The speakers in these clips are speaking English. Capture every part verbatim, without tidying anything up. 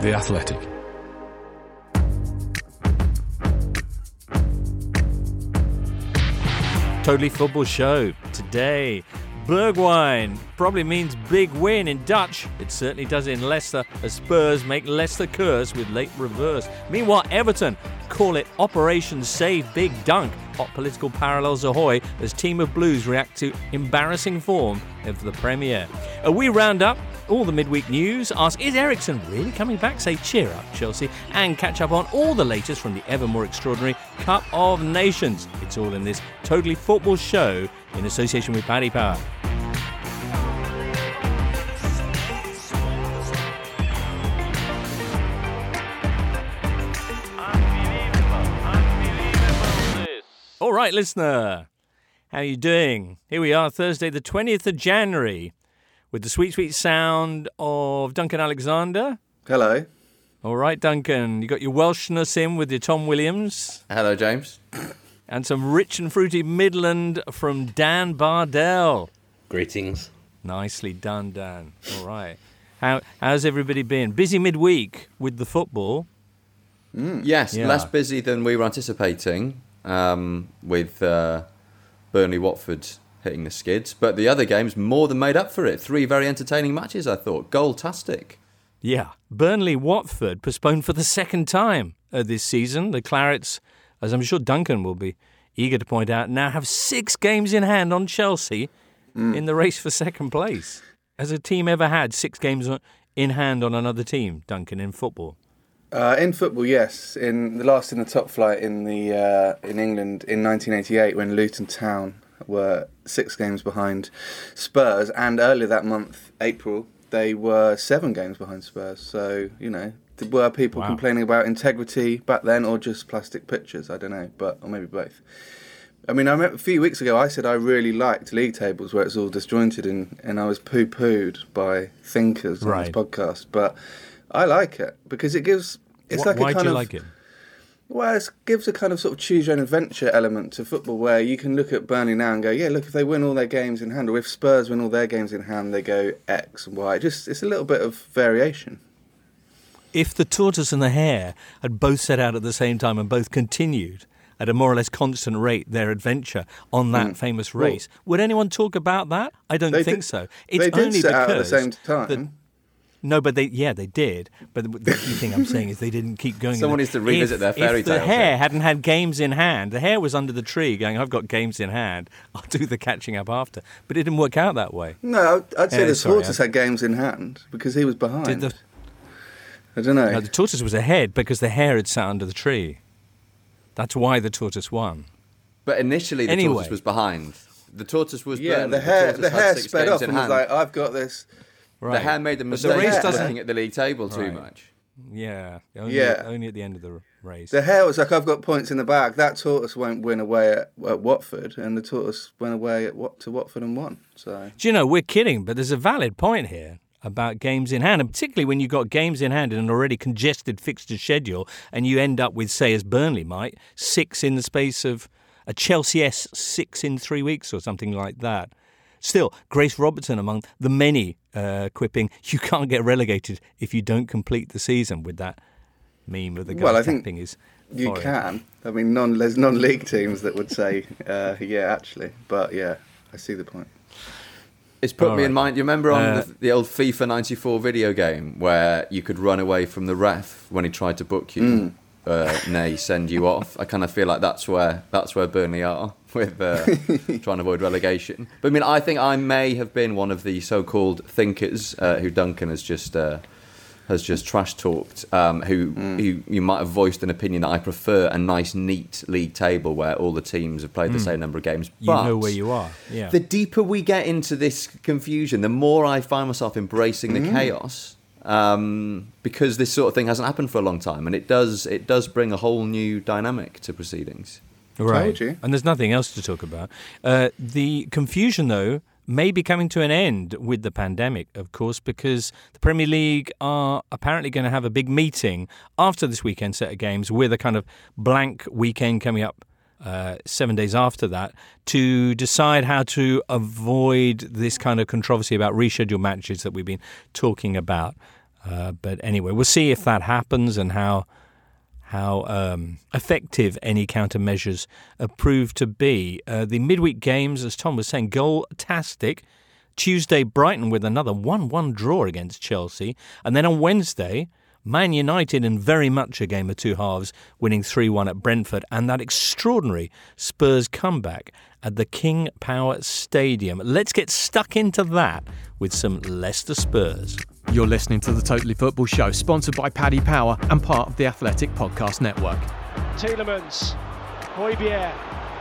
The Athletic. Totally Football Show today. Bergwijn probably means big win in Dutch. It certainly does in Leicester, as Spurs make Leicester curse with late reverse. Meanwhile, Everton call it Operation Save Big Dunk. Hot political parallels ahoy as Team of Blues react to embarrassing form of the Premier. Uh, we round up all the midweek news, ask is Eriksen really coming back, say cheer up Chelsea, and catch up on all the latest from the ever more extraordinary Cup of Nations. It's all in this Totally Football Show in association with Paddy Power. All right, listener, how are you doing? Here we are, Thursday the twentieth of January, with the sweet, sweet sound of Duncan Alexander. Hello. All right, Duncan, you got your Welshness in with your Tom Williams. Hello, James. And some rich and fruity Midland from Dan Bardell. Greetings. Nicely done, Dan. All right. How How's everybody been? Busy midweek with the football. Mm. Yes, yeah. Less busy than we were anticipating. Um, with uh, Burnley Watford hitting the skids, but the other games more than made up for it. Three very entertaining matches, I thought. Goal-tastic. Yeah, Burnley Watford postponed for the second time uh, this season. The Clarets, as I'm sure Duncan will be eager to point out, now have six games in hand on Chelsea mm. in the race for second place. Has a team ever had six games in hand on another team, Duncan, in football? Uh, in football, yes. In the last in the top flight in the uh, in England in nineteen eighty-eight, when Luton Town were six games behind Spurs, and earlier that month, April, they were seven games behind Spurs. So you know, were people wow. complaining about integrity back then, or just plastic pictures? I don't know, but or maybe both. I mean, I remember a few weeks ago I said I really liked league tables where it's all disjointed, and, and I was poo-pooed by thinkers right. on this podcast, but I like it because it gives. It's Wh- like a why kind do you of, like it? Well, it gives a kind of sort of choose your own adventure element to football, where you can look at Burnley now and go, yeah, look, if they win all their games in hand, or if Spurs win all their games in hand, they go X and Y. Just it's a little bit of variation. If the tortoise and the hare had both set out at the same time and both continued at a more or less constant rate their adventure on that mm. famous race, well, would anyone talk about that? I don't think did, so. It's they did only set because out at the same time. The, No, but they, yeah, they did. But the, the key thing I'm saying is they didn't keep going. Someone needs to revisit if, their fairy If the tales, hare yeah. hadn't had games in hand, the hare was under the tree going, I've got games in hand, I'll do the catching up after. But it didn't work out that way. No, I'd say yeah, the sorry, tortoise I... had games in hand because he was behind. Did the... I don't know. No, the tortoise was ahead because the hare had sat under the tree. That's why the tortoise won. But initially the anyway. tortoise was behind. The tortoise was yeah, Burnley. the hare, the, the hare sped up in and hand. was like, I've got this... Right. The hare made the mistake the race of doesn't... looking at the league table too right. much. Yeah, only, yeah, only at the end of the race. The hare was like, I've got points in the bag. That tortoise won't win away at, at Watford, and the tortoise went away at what to Watford and won. So, do you know, we're kidding, but there's a valid point here about games in hand, and particularly when you've got games in hand in an already congested fixture schedule, and you end up with, say, as Burnley might, six in the space of a Chelsea-esque six in three weeks or something like that. Still, Grace Robertson among the many uh, quipping, you can't get relegated if you don't complete the season, with that meme of the guy well, I tapping think his you forehead. can. I mean, non, there's non-league teams that would say, uh, yeah, actually. But, yeah, I see the point. It's put All me right. in mind, you remember on Uh, the, the old FIFA ninety-four video game where you could run away from the ref when he tried to book you? Mm. Uh, nay, send you off. I kind of feel like that's where that's where Burnley are with uh, trying to avoid relegation. But I mean, I think I may have been one of the so-called thinkers uh, who Duncan has just uh, has just trash talked. Um, who, mm. who you might have voiced an opinion that I prefer a nice, neat league table where all the teams have played Mm. the same number of games. You But know where you are. Yeah. the deeper we get into this confusion, the more I find myself embracing the Mm. chaos. Um, because this sort of thing hasn't happened for a long time, and it does it does bring a whole new dynamic to proceedings. Right. Told you. And there's nothing else to talk about. Uh, the confusion, though, may be coming to an end with the pandemic, of course, because the Premier League are apparently going to have a big meeting after this weekend set of games, with a kind of blank weekend coming up uh, seven days after that, to decide how to avoid this kind of controversy about rescheduled matches that we've been talking about. Uh, but anyway, we'll see if that happens and how how um, effective any countermeasures uh, prove to be. Uh, the midweek games, as Tom was saying, goal-tastic. Tuesday, Brighton with another one one draw against Chelsea. And then on Wednesday, Man United in very much a game of two halves, winning three one at Brentford, and that extraordinary Spurs comeback at the King Power Stadium. Let's get stuck into that with some Leicester Spurs. You're listening to the Totally Football Show, sponsored by Paddy Power and part of the Athletic Podcast Network. Tielemans, Højbjerg,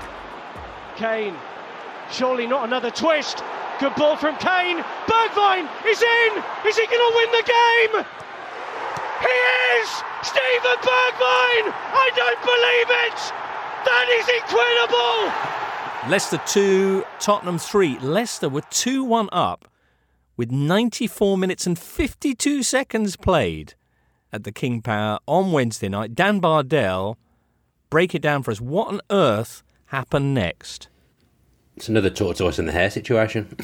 Kane, surely not another twist. Good ball from Kane. Bergwijn is in. Is he going to win the game? He is! Steven Bergwijn! I don't believe it! That is incredible! Leicester two, Tottenham three. Leicester were two one up with ninety-four minutes and fifty-two seconds played at the King Power on Wednesday night. Dan Bardell, break it down for us. What on earth happened next? It's another tortoise in the hare situation.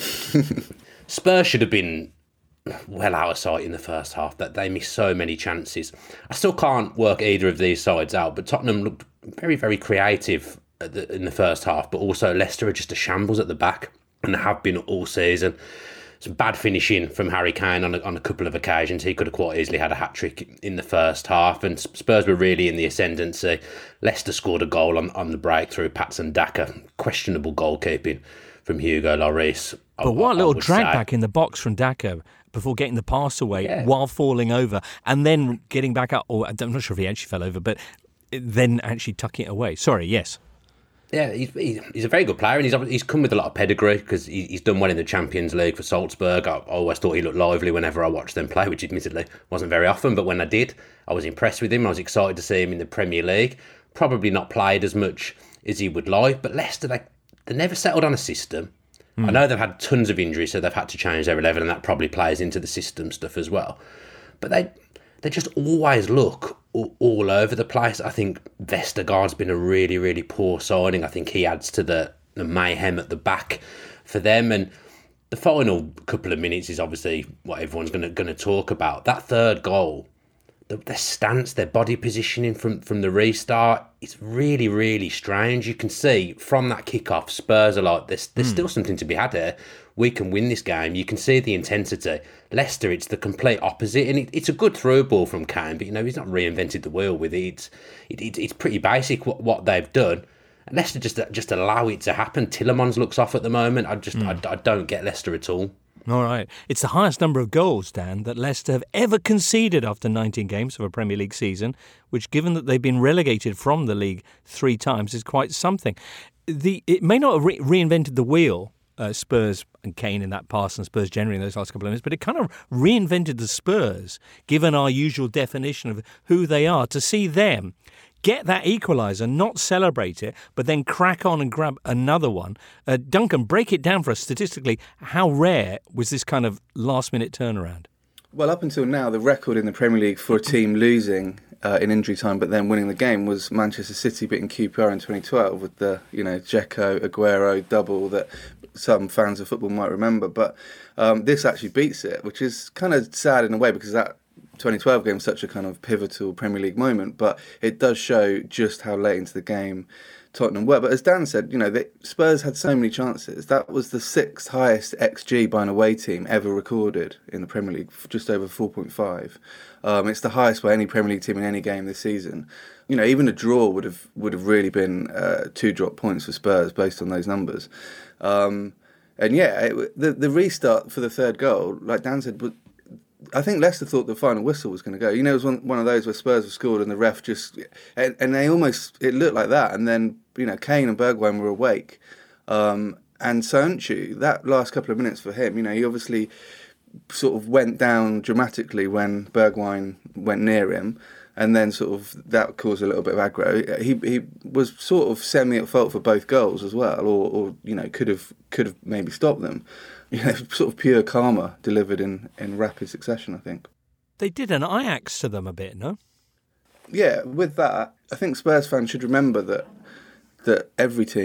Spurs should have been well out of sight in the first half. That they missed so many chances. I still can't work either of these sides out, but Tottenham looked very, very creative at the, in the first half, but also Leicester are just a shambles at the back, and have been all season. Some bad finishing from Harry Kane on a, on a couple of occasions. He could have quite easily had a hat-trick in the first half, and Spurs were really in the ascendancy. Leicester scored a goal on, on the breakthrough. Patson Daka, questionable goalkeeping from Hugo Lloris. But what a little drag say. back in the box from Daka before getting the pass away yeah. while falling over and then getting back up. Or I'm not sure if he actually fell over, but then actually tucking it away. Sorry, yes. Yeah, he's, he's a very good player, and he's he's come with a lot of pedigree because he's done well in the Champions League for Salzburg. I always thought he looked lively whenever I watched them play, which admittedly wasn't very often, but when I did, I was impressed with him. I was excited to see him in the Premier League. Probably not played as much as he would like, but Leicester, they, they never settled on a system. Mm. I know they've had tons of injuries, so they've had to change their eleven, and that probably plays into the system stuff as well. But they they just always look all, all over the place. I think Vestergaard's been a really, really poor signing. I think he adds to the, the mayhem at the back for them. And the final couple of minutes is obviously what everyone's going to going to talk about. That third goal, the, their stance, their body positioning from, from the restart, it's really, really strange. You can see from that kickoff, Spurs are like, there's, there's mm. still something to be had here. We can win this game. You can see the intensity. Leicester, it's the complete opposite. And it, it's a good through ball from Kane, but, you know, he's not reinvented the wheel with it. It's, it, it, it's pretty basic what, what they've done. And Leicester just just allow it to happen. Tielemans looks off at the moment. I just mm. I, I don't get Leicester at all. All right. It's the highest number of goals, Dan, that Leicester have ever conceded after nineteen games of a Premier League season, which, given that they've been relegated from the league three times, is quite something. The It may not have re- reinvented the wheel, uh, Spurs and Kane in that pass, and Spurs generally in those last couple of minutes, but it kind of reinvented the Spurs, given our usual definition of who they are, to see them get that equaliser, not celebrate it, but then crack on and grab another one. Uh, Duncan, break it down for us statistically. How rare was this kind of last-minute turnaround? Well, up until now, the record in the Premier League for a team losing uh, in injury time but then winning the game was Manchester City beating Q P R in twenty twelve with the, you know, Dzeko, Aguero double that some fans of football might remember. But um, this actually beats it, which is kind of sad in a way because that twenty twelve game was such a kind of pivotal Premier League moment, but it does show just how late into the game Tottenham were. But as Dan said, you know, the Spurs had so many chances. That was the sixth highest X G by an away team ever recorded in the Premier League, just over four point five. Um, it's the highest by any Premier League team in any game this season. You know, even a draw would have would have really been uh, two drop points for Spurs based on those numbers. Um, and yeah, it, the the restart for the third goal, like Dan said, but I think Leicester thought the final whistle was going to go. You know, it was one, one of those where Spurs were scored and the ref just... And, and they almost... It looked like that. And then, you know, Kane and Bergwijn were awake. Um, and Söyüncü, that last couple of minutes for him, you know, he obviously sort of went down dramatically when Bergwijn went near him. And then sort of that caused a little bit of aggro. He he was sort of semi at fault for both goals as well, or, or you know, could have could have maybe stopped them. You know, sort of pure karma delivered in, in rapid succession, I think. They did an Ajax to them a bit, no? Yeah, with that, I think Spurs fans should remember that that every team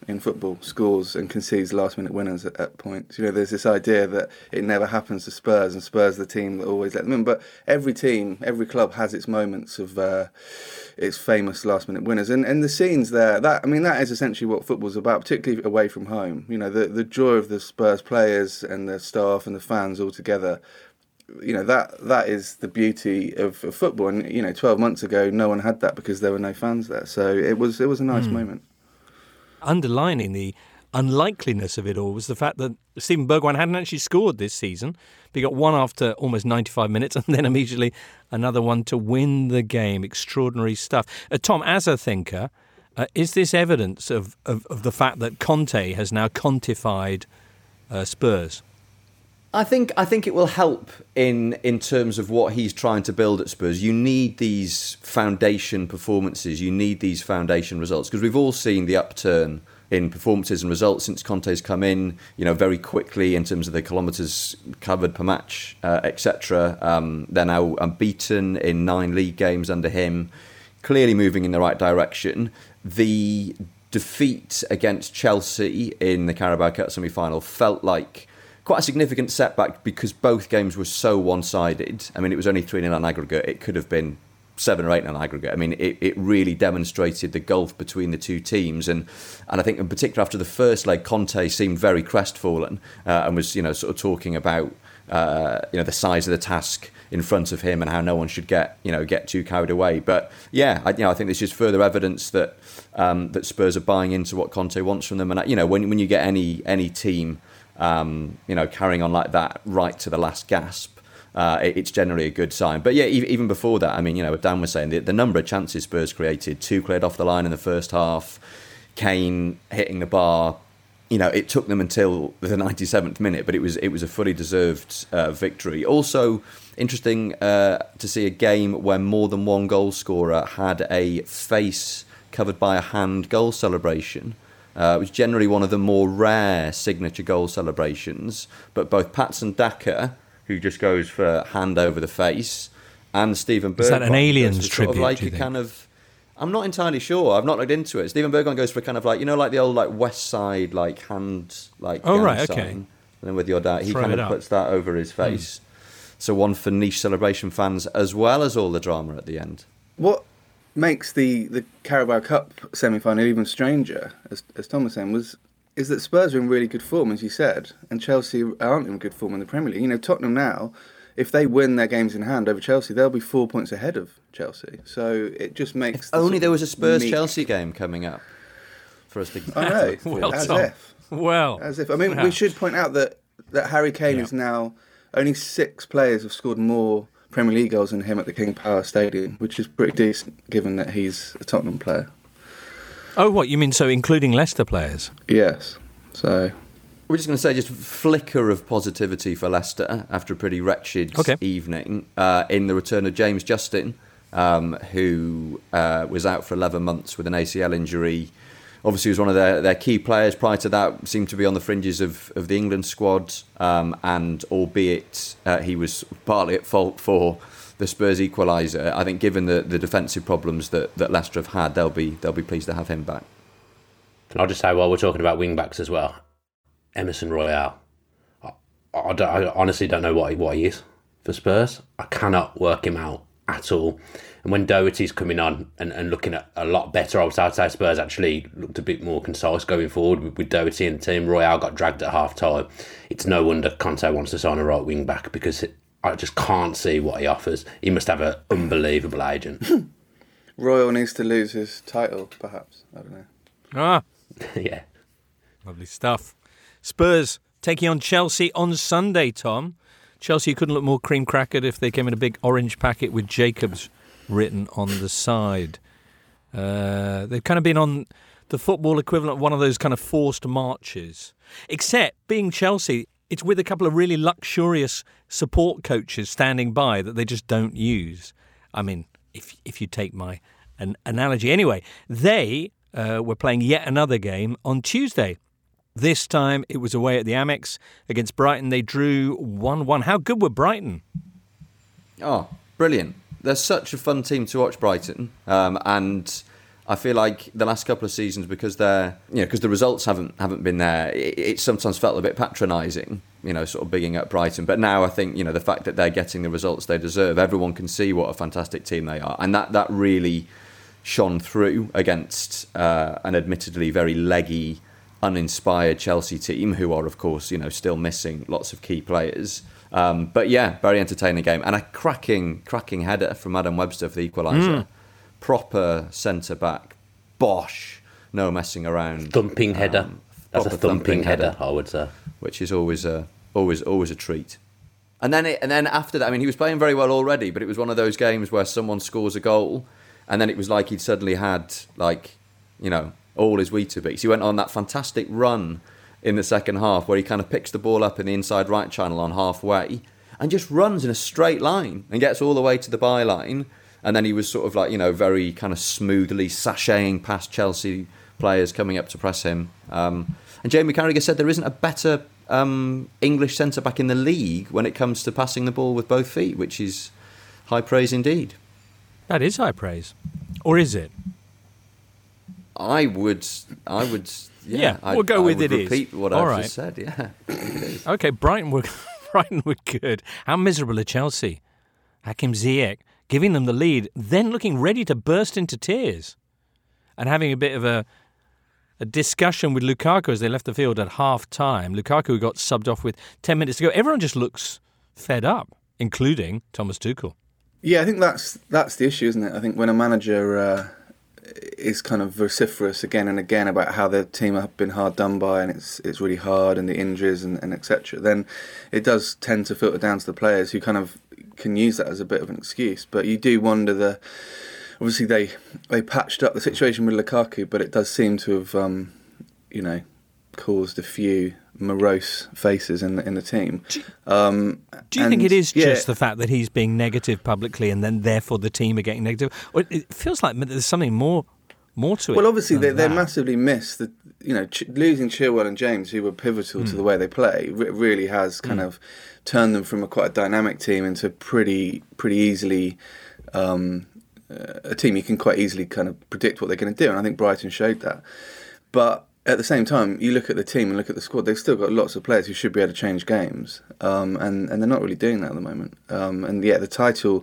in football scores and concedes last-minute winners at, at points. You know, there's this idea that it never happens to Spurs, and Spurs are the team that always let them in. But every team, every club has its moments of uh, its famous last-minute winners, and and the scenes there. That I mean, that is essentially what football's about, particularly away from home. You know, the the joy of the Spurs players and the staff and the fans all together. You know, that that is the beauty of, of football. And you know, twelve months ago, no one had that because there were no fans there. So it was it was a nice mm. moment. Underlining the unlikeliness of it all was the fact that Steven Bergwijn hadn't actually scored this season. He got one after almost ninety-five minutes and then immediately another one to win the game. Extraordinary stuff. Uh, Tom, as a thinker, uh, is this evidence of, of, of the fact that Conte has now Contified uh, Spurs? I think I think it will help in in terms of what he's trying to build at Spurs. You need these foundation performances. You need these foundation results, because we've all seen the upturn in performances and results since Conte's come in. You know, very quickly in terms of the kilometres covered per match, uh, et cetera. Um, they're now unbeaten in nine league games under him. Clearly moving in the right direction. The defeat against Chelsea in the Carabao Cup semi-final felt like quite a significant setback because both games were so one-sided. I mean, it was only three nil on aggregate. It could have been seven or eight on aggregate. I mean, it, it really demonstrated the gulf between the two teams. And and I think in particular after the first leg, Conte seemed very crestfallen uh, and was, you know, sort of talking about, uh, you know, the size of the task in front of him and how no one should get, you know, get too carried away. But yeah, I, you know, I think there's just further evidence that um, that Spurs are buying into what Conte wants from them. And, you know, when when you get any any team, Um, you know, carrying on like that right to the last gasp, uh, it, it's generally a good sign. But yeah, even, even before that, I mean, you know, what Dan was saying, the, the number of chances Spurs created, two cleared off the line in the first half, Kane hitting the bar, you know, it took them until the ninety-seventh minute, but it was it was a fully deserved uh, victory. Also, interesting uh, to see a game where more than one goal scorer had a face covered by a hand goal celebration. Uh, it was generally one of the more rare signature goal celebrations, but both Patson Daka, who just goes for hand over the face, and Steven Bergwijn. Is that an Aliens tribute? Sort of like do you a think? kind of, I'm not entirely sure. I've not looked into it. Steven Bergwijn goes for kind of like, you know, like the old like West Side like hand like. Oh gang right, sign. okay. And then with your dad, he Throw kind it of up. puts that over his face. Mm. So one for niche celebration fans, as well as all the drama at the end. What makes the, the Carabao Cup semi-final even stranger, as, as Tom was saying, was is that Spurs are in really good form, as you said, and Chelsea aren't in good form in the Premier League. You know, Tottenham now, if they win their games in hand over Chelsea, they'll be four points ahead of Chelsea. So it just makes... If only there was a Spurs-Chelsea unique... game coming up for us to... I know, well, as Tom. if. Well, As if. I mean, wow. we should point out that, that Harry Kane Yeah. is now... Only six players have scored more Premier League goals than him at the King Power Stadium, which is pretty decent, given that he's a Tottenham player. Oh, what, you mean so including Leicester players? Yes, so... We're just going to say just a flicker of positivity for Leicester after a pretty wretched Okay. evening uh, in the return of James Justin, um, who uh, was out for eleven months with an A C L injury. Obviously, was one of their, their key players. Prior to that, seemed to be on the fringes of, of the England squad, um, and albeit uh, he was partly at fault for the Spurs equaliser, I think given the, the defensive problems that, that Leicester have had, they'll be they'll be pleased to have him back. And I'll just say, while we're talking about wing backs as well, Emerson Royale. I, I, don't, I honestly don't know what he, what he is for Spurs. I cannot work him out at all. And when Doherty's coming on and, and looking at a lot better, I would say Spurs actually looked a bit more concise going forward with, with Doherty and the team. Royale got dragged at half time. It's no wonder Conte wants to sign a right wing back, because it, I just can't see what he offers. He must have an unbelievable agent. Royal needs to lose his title, perhaps. I don't know. Ah, Yeah. lovely stuff. Spurs taking on Chelsea on Sunday, Tom. Chelsea couldn't look more cream crackered if they came in a big orange packet with Jacobs written on the side. Uh, they've kind of been on the football equivalent of one of those kind of forced marches. Except, being Chelsea, it's with a couple of really luxurious support coaches standing by that they just don't use. I mean, if if you take my an analogy. Anyway, they uh, were playing yet another game on Tuesday. This time it was away at the Amex against Brighton. They drew one one. How good were Brighton? Oh, brilliant. They're such a fun team to watch, Brighton. Um, and I feel like the last couple of seasons, because they're, you know, because the results haven't haven't been there, it, it sometimes felt a bit patronising, you know, sort of bigging up Brighton. But now I think, you know, the fact that they're getting the results they deserve, everyone can see what a fantastic team they are, and that that really shone through against uh, an admittedly very leggy, uninspired Chelsea team, who are, of course, you know, still missing lots of key players. Um, but yeah, very entertaining game, and a cracking, cracking header from Adam Webster for the equaliser. Mm. Proper centre back, bosh, no messing around. Thumping header. Um, That's a thumping, thumping header, header, I would say. Which is always a always always a treat. And then it, and then after that, I mean, he was playing very well already, but it was one of those games where someone scores a goal, and then it was like he'd suddenly had, like, you know, all his Weetabix. He went on that fantastic run in the second half where he kind of picks the ball up in the inside right channel on halfway and just runs in a straight line and gets all the way to the byline. And then he was sort of like, you know, very kind of smoothly sashaying past Chelsea players coming up to press him. Um, and Jamie Carragher said there isn't a better um, English centre-back in the league when it comes to passing the ball with both feet, which is high praise indeed. That is high praise. Or is it? I would, I would, yeah. yeah I, we'll go I with would it repeat is. what All I've right. just said, yeah. Okay, Brighton were, Brighton were good. How miserable are Chelsea? Hakim Ziyech giving them the lead, then looking ready to burst into tears and having a bit of a a discussion with Lukaku as they left the field at half-time. Lukaku got subbed off with ten minutes to go. Everyone just looks fed up, including Thomas Tuchel. Yeah, I think that's that's the issue, isn't it? I think when a manager uh, is kind of vociferous again and again about how their team have been hard done by and it's it's really hard and the injuries and, and et cetera, then it does tend to filter down to the players who kind of can use that as a bit of an excuse. But you do wonder, the obviously they they patched up the situation with Lukaku, but it does seem to have um, you know caused a few morose faces in the in the team. Do, um, do you and, think it is yeah, just the fact that he's being negative publicly and then therefore the team are getting negative? Or it feels like there's something more more to it. Well, obviously they they that. massively missed the you know ch- losing Chilwell and James, who were pivotal mm. to the way they play. Re- really has kind mm. of turned them from a quite a dynamic team into pretty pretty easily um, a team you can quite easily kind of predict what they're going to do, and I think Brighton showed that. But at the same time, you look at the team and look at the squad, they've still got lots of players who should be able to change games, um, and, and they're not really doing that at the moment. Um, and yeah, the title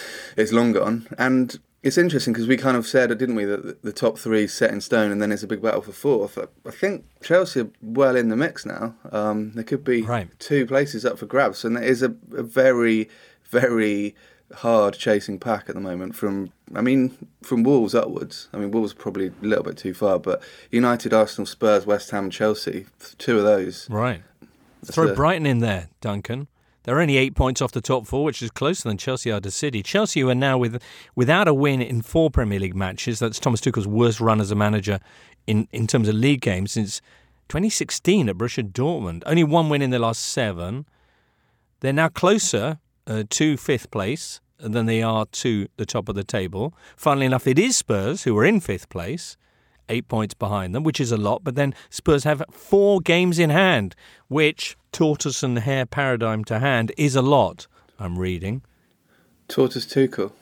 is long gone, and it's interesting because we kind of said, didn't we, that the top three is set in stone and then it's a big battle for fourth. I think Chelsea are well in the mix now. Um, there could be right. two places up for grabs, and it is a, a very, very hard chasing pack at the moment from, I mean, from Wolves upwards. I mean, Wolves probably a little bit too far, but United, Arsenal, Spurs, West Ham, Chelsea, two of those. Right. Throw the... Brighton in there, Duncan. They're only eight points off the top four, which is closer than Chelsea are to City. Chelsea are now with without a win in four Premier League matches. That's Thomas Tuchel's worst run as a manager in, in terms of league games since twenty sixteen at Borussia Dortmund. Only one win in their last seven. They're now closer uh, to fifth place than they are to the top of the table. Funnily enough, it is Spurs who are in fifth place, eight points behind them, which is a lot. But then Spurs have four games in hand, which, tortoise and hare paradigm to hand, is a lot, I'm reading. Tortoise Tuchel.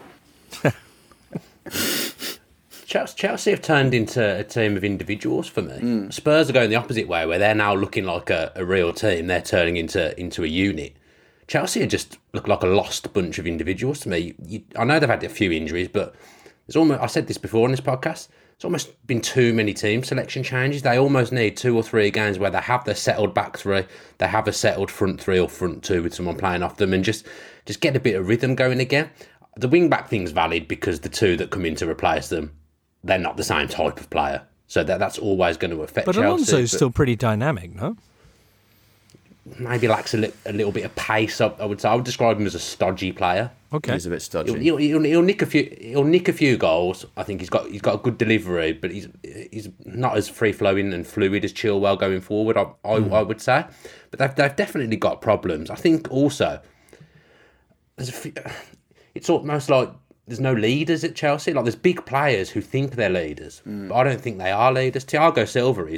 Chelsea have turned into a team of individuals for me. Mm. Spurs are going the opposite way, where they're now looking like a, a real team. They're turning into into a unit. Chelsea just look like a lost bunch of individuals to me. You, I know they've had a few injuries, but there's almost, I said this before on this podcast, it's almost been too many team selection changes. They almost need two or three games where they have their settled back three, they have a settled front three or front two with someone playing off them, and just, just get a bit of rhythm going again. The wing-back thing's valid because the two that come in to replace them, they're not the same type of player. So that that's always going to affect but Chelsea. Alonso's but Alonso's still pretty dynamic, no? Maybe lacks a, li- a little bit of pace. I, I would say I would describe him as a stodgy player. Okay, he's a bit stodgy. He'll, he'll, he'll nick a few. He'll nick a few goals. I think he's got he's got a good delivery, but he's he's not as free flowing and fluid as Chilwell going forward. I I, mm. I would say, but they've they've definitely got problems. I think also there's a few, it's almost like there's no leaders at Chelsea. Like there's big players who think they're leaders, mm. but I don't think they are leaders. Thiago Silva is.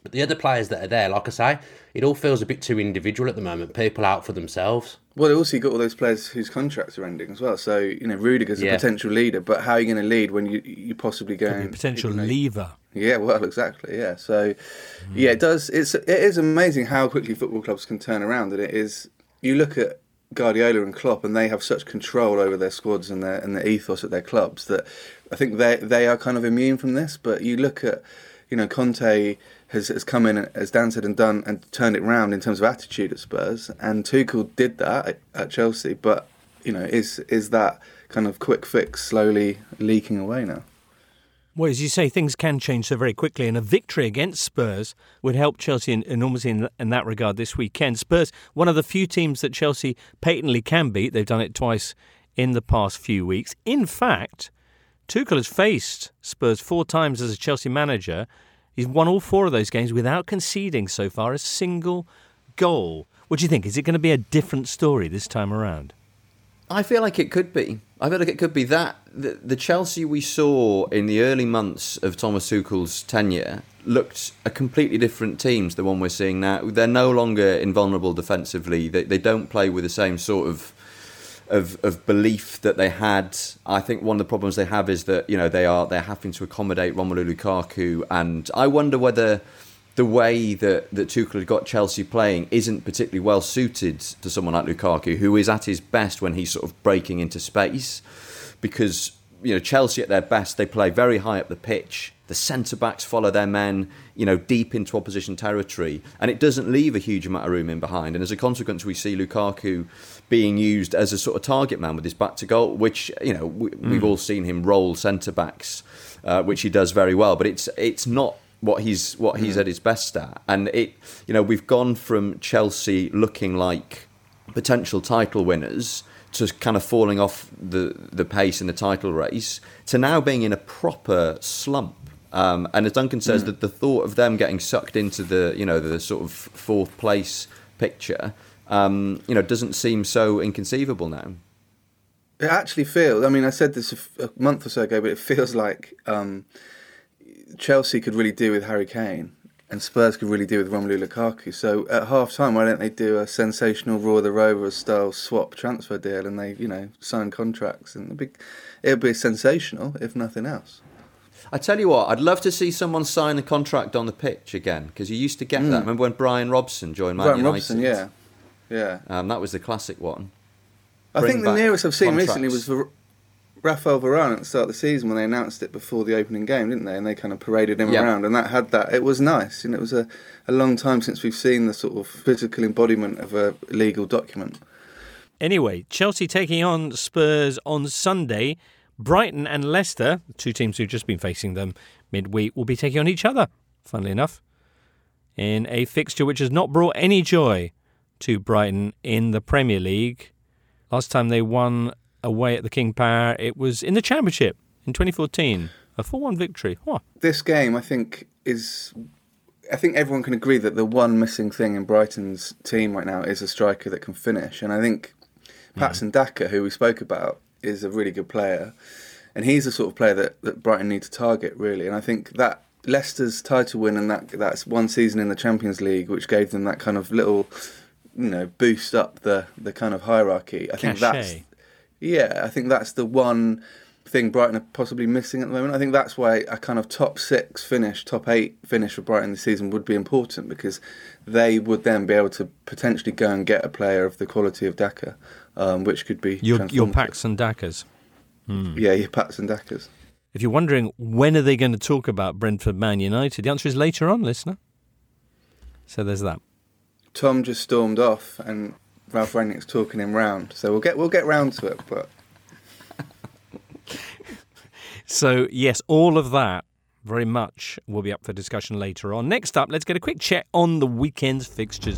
But the other players that are there, like I say, it all feels a bit too individual at the moment. People out for themselves. Well, also you've got all those players whose contracts are ending as well. So, you know, Rudiger's Yeah. a potential leader, but how are you going to lead when you you possibly go Could be a potential you know, lever. Yeah, well, exactly. Yeah, so yeah, it does. It's it is amazing how quickly football clubs can turn around, and it is. You look at Guardiola and Klopp, and they have such control over their squads and their and the ethos at their clubs that I think they they are kind of immune from this. But you look at, you know, Conte has has come in, as Dan said, and done and turned it round in terms of attitude at Spurs, and Tuchel did that at, at Chelsea. But you know, is is that kind of quick fix slowly leaking away now? Well, as you say, things can change so very quickly, and a victory against Spurs would help Chelsea in, enormously in, in that regard this weekend. Spurs, one of the few teams that Chelsea patently can beat. They've done it twice in the past few weeks. In fact, Tuchel has faced Spurs four times as a Chelsea manager. He's won all four of those games without conceding so far a single goal. What do you think? Is it going to be a different story this time around? I feel like it could be. I feel like it could be that. The, the Chelsea we saw in the early months of Thomas Tuchel's tenure looked a completely different team to the one we're seeing now. They're no longer invulnerable defensively. They they don't play with the same sort of of of belief that they had. I think one of the problems they have is that, you know, they are they're having to accommodate Romelu Lukaku, and I wonder whether the way that, that Tuchel had got Chelsea playing isn't particularly well suited to someone like Lukaku, who is at his best when he's sort of breaking into space. Because, you know, Chelsea at their best, they play very high up the pitch. The centre-backs follow their men, you know, deep into opposition territory. And it doesn't leave a huge amount of room in behind. And as a consequence, we see Lukaku being used as a sort of target man with his back to goal, which, you know, we, mm. we've all seen him roll centre-backs, uh, which he does very well. But it's it's not what he's what he's mm. at his best at. And it, you know, we've gone from Chelsea looking like potential title winners to kind of falling off the the pace in the title race to now being in a proper slump. Um, and as Duncan says, mm. that the thought of them getting sucked into the, you know, the sort of fourth place picture, um, you know, doesn't seem so inconceivable now. It actually feels. I mean, I said this a, f- a month or so ago, but it feels like um, Chelsea could really do with Harry Kane, and Spurs could really do with Romelu Lukaku. So at half time, why don't they do a sensational Raw the Rovers style swap transfer deal, and they, you know, sign contracts, and it'd be, it'd be sensational if nothing else. I tell you what, I'd love to see someone sign a contract on the pitch again, because you used to get mm. that. Remember when Brian Robson joined Man Brian United? Robson, yeah, yeah. Um, that was the classic one. I Bring think the nearest I've seen contracts. recently was Ver- Rafael Varane at the start of the season when they announced it before the opening game, didn't they? And they kind of paraded him yeah. around, and that had that. It was nice, and it was a, a long time since we've seen the sort of physical embodiment of a legal document. Anyway, Chelsea taking on Spurs on Sunday. Brighton and Leicester, two teams who've just been facing them midweek, will be taking on each other, funnily enough, in a fixture which has not brought any joy to Brighton in the Premier League. Last time they won away at the King Power, it was in the Championship in twenty fourteen. A four one victory. Huh. This game, I think, is... I think everyone can agree that the one missing thing in Brighton's team right now is a striker that can finish. And I think Patson Daka, who we spoke about, is a really good player. And he's the sort of player that, that Brighton need to target, really. And I think that Leicester's title win and that that's one season in the Champions League, which gave them that kind of little, you know, boost up the, the kind of hierarchy. I think Cachet. that's... Yeah, I think that's the one thing Brighton are possibly missing at the moment. I think that's why a kind of top six finish, top eight finish for Brighton this season would be important, because they would then be able to potentially go and get a player of the quality of Daka, um, which could be Your, your transformative. Paxson Dakas. Hmm. Yeah, your Patson Dakas. If you're wondering when are they going to talk about Brentford Man United, the answer is later on, listener. So there's that. Tom just stormed off, and Ralph Rangnick's talking him round. So we'll get we'll get round to it, but. So, yes, all of that very much will be up for discussion later on. Next up, let's get a quick check on the weekend's fixtures.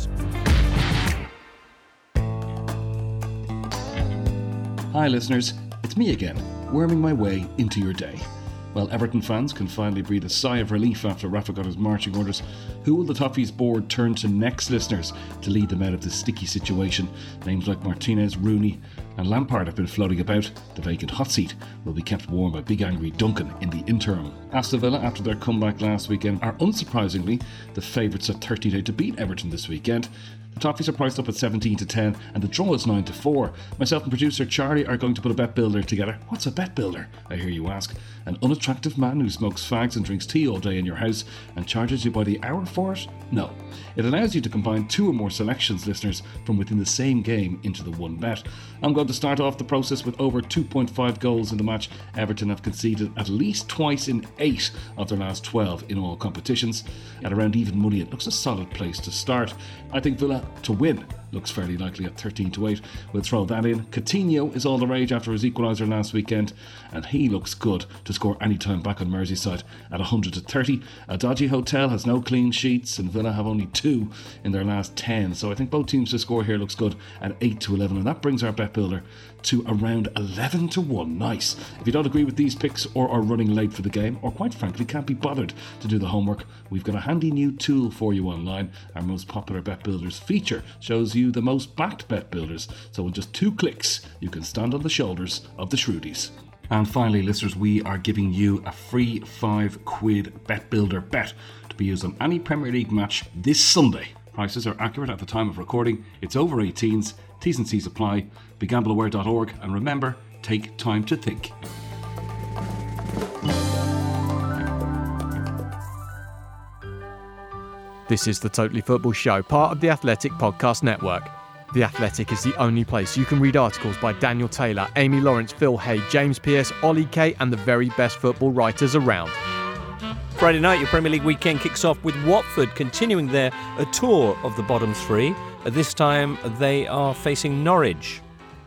Hi, listeners. It's me again, worming my way into your day. Well, Everton fans can finally breathe a sigh of relief after Rafa got his marching orders. Who will the Toffees board turn to next, listeners, to lead them out of this sticky situation? Names like Martinez, Rooney and Lampard have been floating about. The vacant hot seat will be kept warm by big angry Duncan in the interim. Aston Villa, after their comeback last weekend, are unsurprisingly the favourites at thirteen to eight to beat Everton this weekend. The Toffees are priced up at seventeen to ten and the draw is nine to four. Myself and producer Charlie are going to put a bet builder together. What's a bet builder, I hear you ask? An unattractive man who smokes fags and drinks tea all day in your house and charges you by the hour for it? No. It allows you to combine two or more selections, listeners, from within the same game into the one bet. I'm going to start off the process with over two point five goals in the match. Everton have conceded at least twice in eight of their last twelve in all competitions. At around even money, it looks a solid place to start. I think Villa to win looks fairly likely at thirteen to eight. We'll throw that in. Coutinho is all the rage after his equaliser last weekend, and he looks good to score any time back on Merseyside at one hundred to thirty. A dodgy hotel has no clean sheets, and Villa have only two in their last ten, so I think both teams to score here looks good at eight to eleven, and that brings our bet builder to around eleven to one. Nice. If you don't agree with these picks or are running late for the game, or quite frankly can't be bothered to do the homework, we've got a handy new tool for you online. Our most popular bet builders feature shows you the most backed bet builders, so in just two clicks you can stand on the shoulders of the Shrewdies. And finally, listeners, we are giving you a free five quid bet builder bet to be used on any Premier League match this Sunday. Prices are accurate at the time of recording. It's over eighteens. T's and C's apply. be gamble aware dot org, and remember, take time to think. This is the Totally Football Show, part of the Athletic Podcast Network. The Athletic is the only place you can read articles by Daniel Taylor, Amy Lawrence, Phil Hay, James Pearce, Ollie Kay, and the very best football writers around. Friday night, your Premier League weekend kicks off with Watford continuing their a tour of the bottom three. At this time, they are facing Norwich.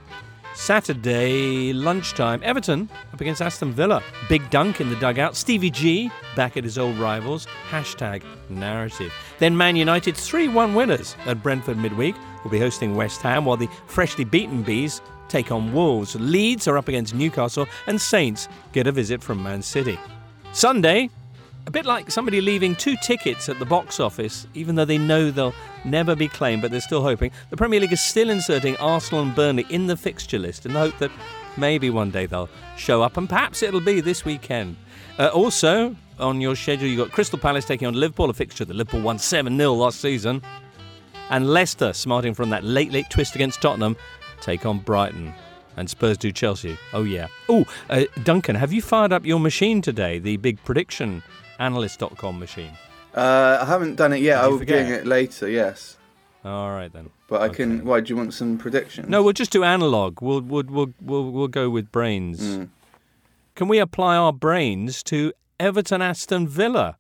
Saturday lunchtime, Everton up against Aston Villa. Big Dunk in the dugout. Stevie G back at his old rivals. Hashtag narrative. Then Man United three one winners at Brentford midweek will be hosting West Ham, while the freshly beaten Bees take on Wolves. Leeds are up against Newcastle, and Saints get a visit from Man City. Sunday, a bit like somebody leaving two tickets at the box office, even though they know they'll never be claimed, but they're still hoping. The Premier League is still inserting Arsenal and Burnley in the fixture list in the hope that maybe one day they'll show up, and perhaps it'll be this weekend. Uh, also, on your schedule, you've got Crystal Palace taking on Liverpool, a fixture that Liverpool won seven nil last season. And Leicester, smarting from that late, late twist against Tottenham, take on Brighton. And Spurs do Chelsea. Oh, yeah. Oh, uh, Duncan, have you fired up your machine today, the big prediction analyst dot com machine? Uh, I haven't done it yet. Did I you will be forget? doing it later, yes. All right, then. But I Okay. can... Why, do you want some predictions? No, we'll just do analog. We'll we'll we'll we'll, we'll go with brains. Mm. Can we apply our brains to Everton Aston Villa?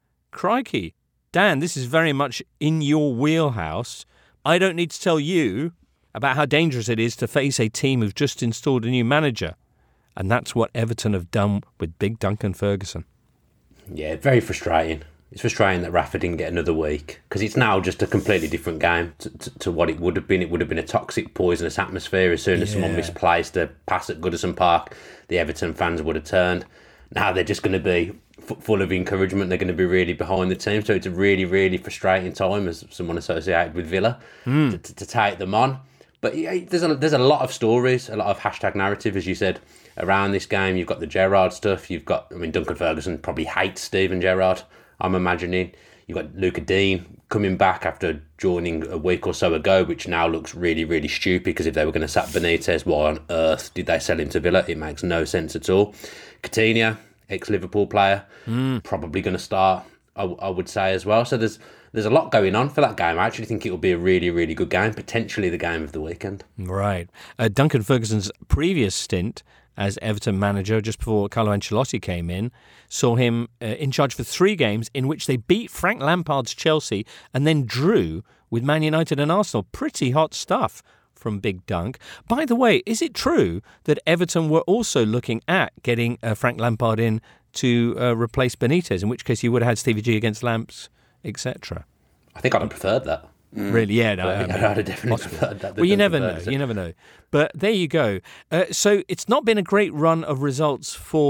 Crikey. Dan, this is very much in your wheelhouse. I don't need to tell you about how dangerous it is to face a team who've just installed a new manager. And that's what Everton have done with Big Duncan Ferguson. Yeah, very frustrating. It's frustrating that Rafa didn't get another week, because it's now just a completely different game to, to, to what it would have been. It would have been a toxic, poisonous atmosphere. As soon as someone Yeah. misplaced a pass at Goodison Park, the Everton fans would have turned. Now they're just going to be f- full of encouragement. They're going to be really behind the team. So it's a really, really frustrating time as someone associated with Villa Mm. to, to, to take them on. But yeah, there's a there's a lot of stories, a lot of hashtag narrative, as you said, around this game. You've got the Gerrard stuff. You've got, I mean, Duncan Ferguson probably hates Steven Gerrard, I'm imagining. You've got Luca Dean coming back after joining a week or so ago, which now looks really, really stupid, because if they were going to sack Benitez, why on earth did they sell him to Villa? It makes no sense at all. Coutinho, ex-Liverpool player, Mm. probably going to start, I, I would say, as well. So there's there's a lot going on for that game. I actually think it will be a really, really good game, potentially the game of the weekend. Right. Uh, Duncan Ferguson's previous stint as Everton manager, just before Carlo Ancelotti came in, saw him uh, in charge for three games in which they beat Frank Lampard's Chelsea and then drew with Man United and Arsenal. Pretty hot stuff from Big Dunk. By the way, is it true that Everton were also looking at getting uh, Frank Lampard in to uh, replace Benitez, in which case you would have had Stevie G against Lamps, et cetera? I think I'd have preferred that. Really, yeah, no, I I think mean, I'd have definitely possibly. preferred that. Well, you never know. Ferguson. You never know. But there you go. Uh, so it's not been a great run of results for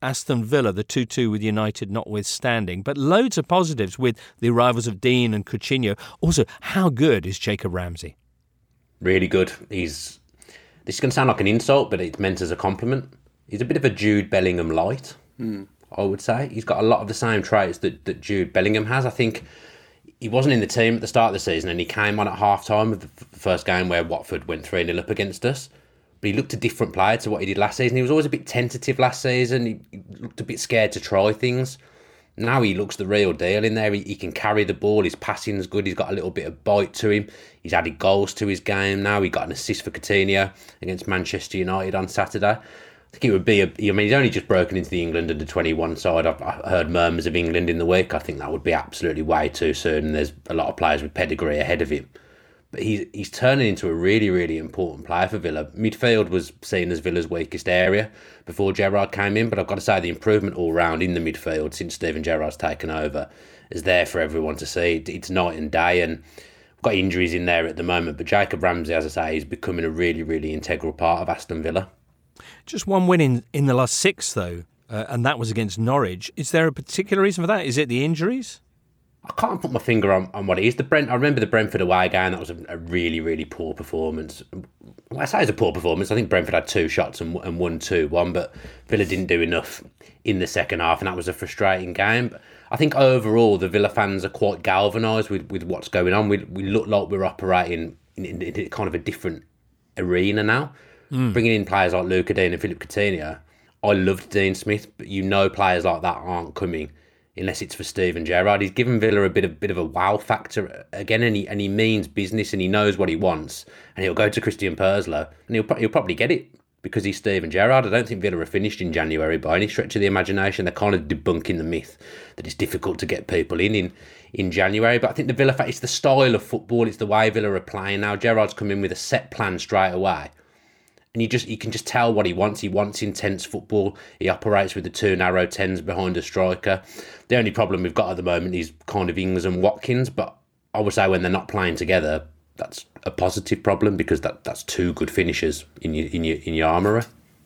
Aston Villa, the two two with United notwithstanding, but loads of positives with the arrivals of Dean and Coutinho. Also, how good is Jacob Ramsey? Really good. He's This is going to sound like an insult, but it's meant as a compliment. He's a bit of a Jude Bellingham light, mm. I would say. He's got a lot of the same traits that, that Jude Bellingham has. I think he wasn't in the team at the start of the season, and he came on at half-time of the first game where Watford went three nil up against us. But he looked a different player to what he did last season. He was always a bit tentative last season. He, he looked a bit scared to try things. Now he looks the real deal in there. He, he can carry the ball. His passing's good. He's got a little bit of bite to him. He's added goals to his game now. He got an assist for Coutinho against Manchester United on Saturday. I think it would be a... I mean, he's only just broken into the England under twenty-one side. I've, I've heard murmurs of England in the week. I think that would be absolutely way too soon. And there's a lot of players with pedigree ahead of him. But he's, he's turning into a really, really important player for Villa. Midfield was seen as Villa's weakest area before Gerrard came in, but I've got to say the improvement all round in the midfield since Steven Gerrard's taken over is there for everyone to see. It's night and day, and we've got injuries in there at the moment, but Jacob Ramsey, as I say, is becoming a really, really integral part of Aston Villa. Just one win in, in the last six, though, uh, and that was against Norwich. Is there a particular reason for that? Is it the injuries? I can't put my finger on, on what it is. The Brent, I remember the Brentford away game. That was a, a really, really poor performance. Well, I say it's a poor performance. I think Brentford had two shots and, and won two one, but Villa didn't do enough in the second half, and that was a frustrating game. But I think overall, the Villa fans are quite galvanised with, with what's going on. We we look like we're operating in, in, in kind of a different arena now. Mm. Bringing in players like Luca Dean and Philip Coutinho. I loved Dean Smith, but you know players like that aren't coming unless it's for Steven Gerrard. He's given Villa a bit of bit of a wow factor again, and he and he means business, and he knows what he wants, and he'll go to Christian Purslow, and he'll he'll probably get it because he's Steven Gerrard. I don't think Villa are finished in January by any stretch of the imagination. They're kind of debunking the myth that it's difficult to get people in in, in January. But I think the Villa, it's the style of football, it's the way Villa are playing now. Gerrard's come in with a set plan straight away. And you just you can just tell what he wants. He wants intense football. He operates with the two narrow tens behind a striker. The only problem we've got at the moment is kind of Ings and Watkins. But I would say when they're not playing together, that's a positive problem because that, that's two good finishers in your in your in your armoury.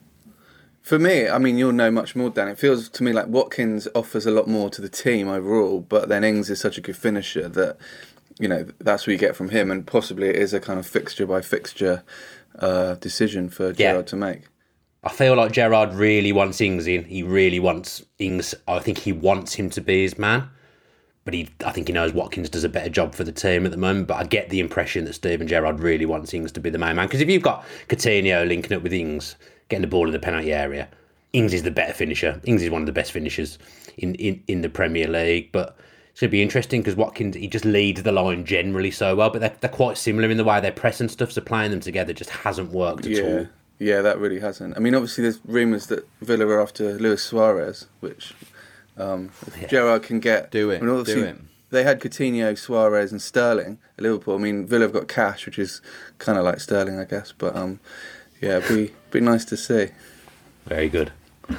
For me, I mean, you'll know much more, Dan. It feels to me like Watkins offers a lot more to the team overall, but then Ings is such a good finisher that, you know, that's what you get from him, and possibly it is a kind of fixture by fixture Uh, decision for Gerrard yeah. to make. I feel like Gerrard really wants Ings in. He really wants Ings. I think he wants him to be his man, but he, I think he knows Watkins does a better job for the team at the moment. But I get the impression that Steven Gerrard really wants Ings to be the main man, because if you've got Coutinho linking up with Ings, getting the ball in the penalty area, Ings is the better finisher. Ings is one of the best finishers in, in, in the Premier League, but it's going to be interesting because Watkins, he just leads the line generally so well, but they're, they're quite similar in the way they're pressing stuff, so playing them together just hasn't worked at yeah. all. Yeah, that really hasn't. I mean, obviously there's rumours that Villa are after Luis Suarez, which um, yeah. Gerrard can get. Do it, I mean, do it. They had Coutinho, Suarez and Sterling at Liverpool. I mean, Villa have got cash, which is kind of like Sterling, I guess, but um, yeah, it'd be, be nice to see. Very good.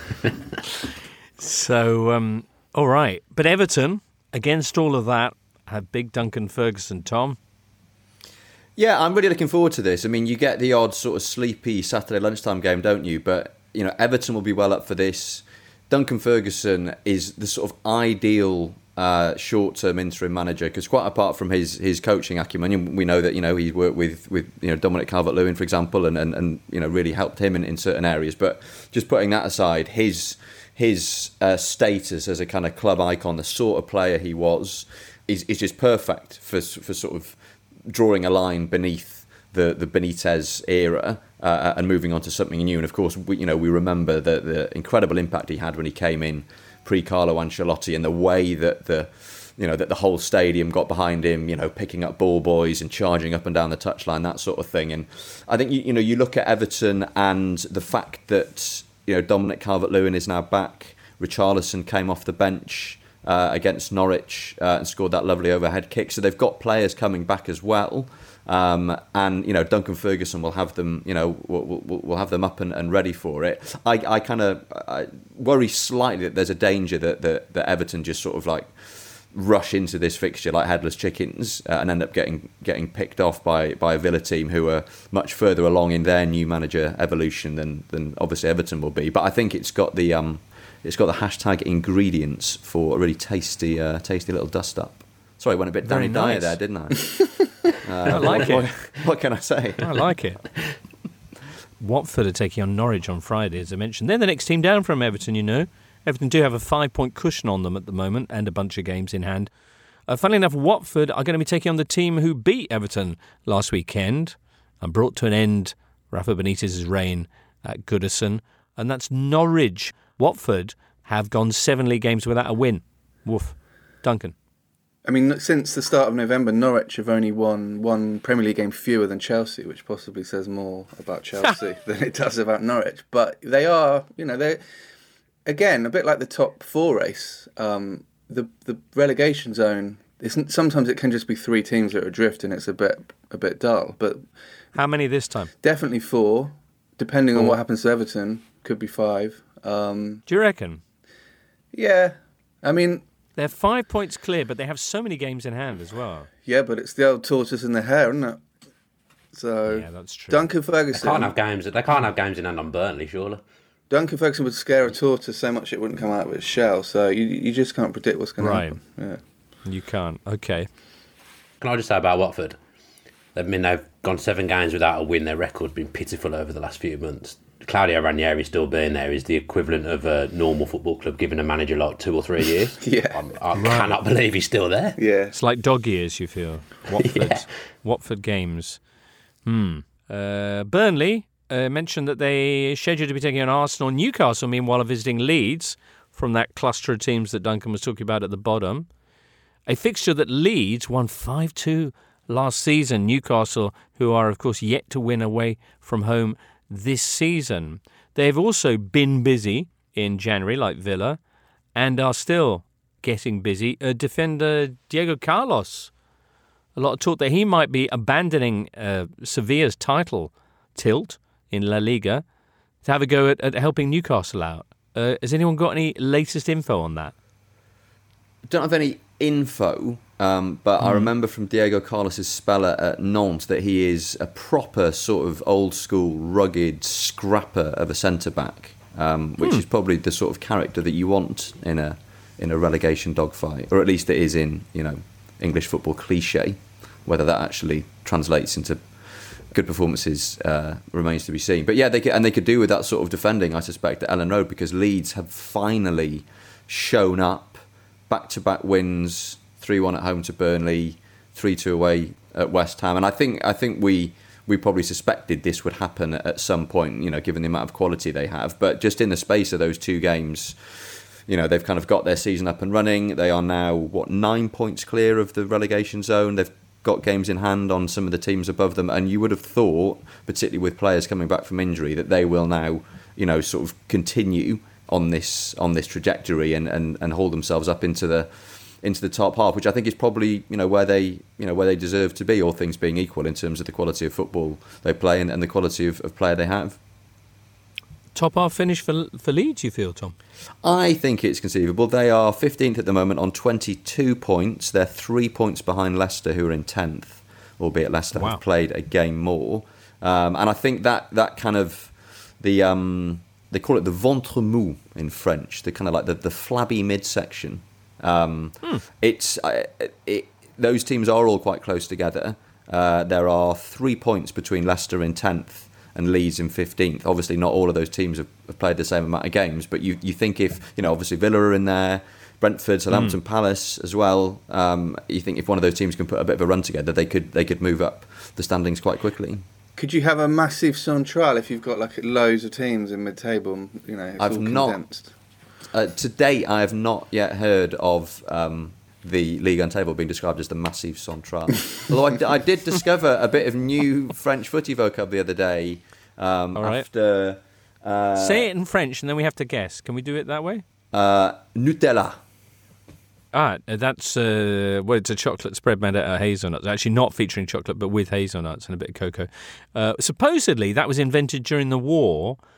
So, um, all right. But Everton, against all of that, have big Duncan Ferguson, Tom. Yeah, I'm really looking forward to this. I mean, you get the odd sort of sleepy Saturday lunchtime game, don't you? But, you know, Everton will be well up for this. Duncan Ferguson is the sort of ideal uh, short-term interim manager, because quite apart from his his coaching acumen, we know that, you know, he's worked with, with you know, Dominic Calvert-Lewin, for example, and, and, and you know, really helped him in, in certain areas. But just putting that aside, his his uh, status as a kind of club icon, the sort of player he was, is, is just perfect for for sort of drawing a line beneath the, the Benitez era uh, and moving on to something new. And of course, we, you know, we remember the, the incredible impact he had when he came in pre-Carlo Ancelotti, and the way that the you know that the whole stadium got behind him, you know, picking up ball boys and charging up and down the touchline, that sort of thing. And I think you, you know you look at Everton and the fact that, you know, Dominic Calvert-Lewin is now back. Richarlison came off the bench uh, against Norwich uh, and scored that lovely overhead kick. So they've got players coming back as well. Um, and, you know, Duncan Ferguson will have them, you know, will, will, will have them up and, and ready for it. I, I kind of worry slightly that there's a danger that, that, that Everton just sort of like rush into this fixture like headless chickens uh, and end up getting getting picked off by, by a Villa team who are much further along in their new manager evolution than than obviously Everton will be. But I think it's got the um it's got the hashtag ingredients for a really tasty uh, tasty little dust up. Sorry, I went a bit Danny Dyer there, didn't I? uh, I like what, it. What can I say? I like it. Watford are taking on Norwich on Friday, as I mentioned. They're the next team down from Everton, you know. Everton do have a five-point cushion on them at the moment and a bunch of games in hand. Uh, funnily enough, Watford are going to be taking on the team who beat Everton last weekend and brought to an end Rafa Benitez's reign at Goodison, and that's Norwich. Watford have gone seven league games without a win. Woof. Duncan. I mean, since the start of November, Norwich have only won one Premier League game fewer than Chelsea, which possibly says more about Chelsea than it does about Norwich. But they are, you know, they're, again, a bit like the top four race. Um, the the relegation zone, isn't, sometimes it can just be three teams that are adrift and it's a bit a bit dull. But how many this time? Definitely four, depending four. on what happens to Everton. Could be five. Um, Do you reckon? Yeah. I mean... They're five points clear, but they have so many games in hand as well. Yeah, but it's the old tortoise in the hare, isn't it? So yeah, that's true. Duncan Ferguson. They can't have games. They can't have games in hand on Burnley, surely. Duncan Ferguson would scare a tortoise so much it wouldn't come out of its shell. So you you just can't predict what's going right. to happen. Yeah, you can't. Okay. Can I just say about Watford? I mean, they've gone seven games without a win. Their record's been pitiful over the last few months. Claudio Ranieri still being there is the equivalent of a normal football club giving a manager like two or three years. yeah, I, I right. cannot believe he's still there. Yeah, it's like dog years. You feel Watford, yeah. Watford games. Hmm. Uh, Burnley uh, mentioned that they scheduled to be taking on Arsenal. Newcastle, meanwhile, are visiting Leeds from that cluster of teams that Duncan was talking about at the bottom. A fixture that Leeds won five two last season. Newcastle, who are of course yet to win away from home this season. They've also been busy in January, like Villa, and are still getting busy. Uh, defender Diego Carlos. A lot of talk that he might be abandoning uh, Sevilla's title tilt in La Liga to have a go at, at helping Newcastle out. Uh, has anyone got any latest info on that? Don't have any info, um, but mm. I remember from Diego Carlos's spell at Nantes that he is a proper sort of old school, rugged scrapper of a centre back, um, which mm. is probably the sort of character that you want in a in a relegation dogfight, or at least it is in you know English football cliche. Whether that actually translates into good performances uh, remains to be seen. But yeah, they could, and they could do with that sort of defending, I suspect, at Ellen Road, because Leeds have finally shown up. Back-to-back wins, three one at home to Burnley, three two away at West Ham. And I think I think we we probably suspected this would happen at some point, you know, given the amount of quality they have. But just in the space of those two games, you know, they've kind of got their season up and running. They are now, what, nine points clear of the relegation zone. They've got games in hand on some of the teams above them. And you would have thought, particularly with players coming back from injury, that they will now, you know, sort of continue on this on this trajectory and, and, and hold themselves up into the into the top half, which I think is probably you know where they you know where they deserve to be, all things being equal, in terms of the quality of football they play and, and the quality of, of player they have. Top half finish for for Leeds, you feel, Tom? I think it's conceivable. They are fifteenth at the moment on twenty-two points. They're three points behind Leicester, who are in tenth, albeit Leicester wow. have played a game more. Um, and I think that that kind of the um, they call it the ventre mou in French, the kind of like the, the flabby midsection. Um, hmm. It's uh, it, those teams are all quite close together. Uh, there are three points between Leicester in tenth and Leeds in fifteenth. Obviously, not all of those teams have, have played the same amount of games, but you, you think if, you know, obviously Villa are in there, Brentford, Southampton, mm. Palace as well. Um, you think if one of those teams can put a bit of a run together, they could they could move up the standings quite quickly. Could you have a massive central if you've got like loads of teams in mid-table? You know, it's I've all not. condensed. Uh, to date, I have not yet heard of um, the Ligue one table being described as the Massif Central. Although I, d- I did discover a bit of new French footy vocab the other day. Um, All right. After uh, say it in French, and then we have to guess. Can we do it that way? Uh, Nutella. Ah, that's uh, well, it's a chocolate spread made out of hazelnuts. Actually, not featuring chocolate, but with hazelnuts and a bit of cocoa. Uh, supposedly, that was invented during the war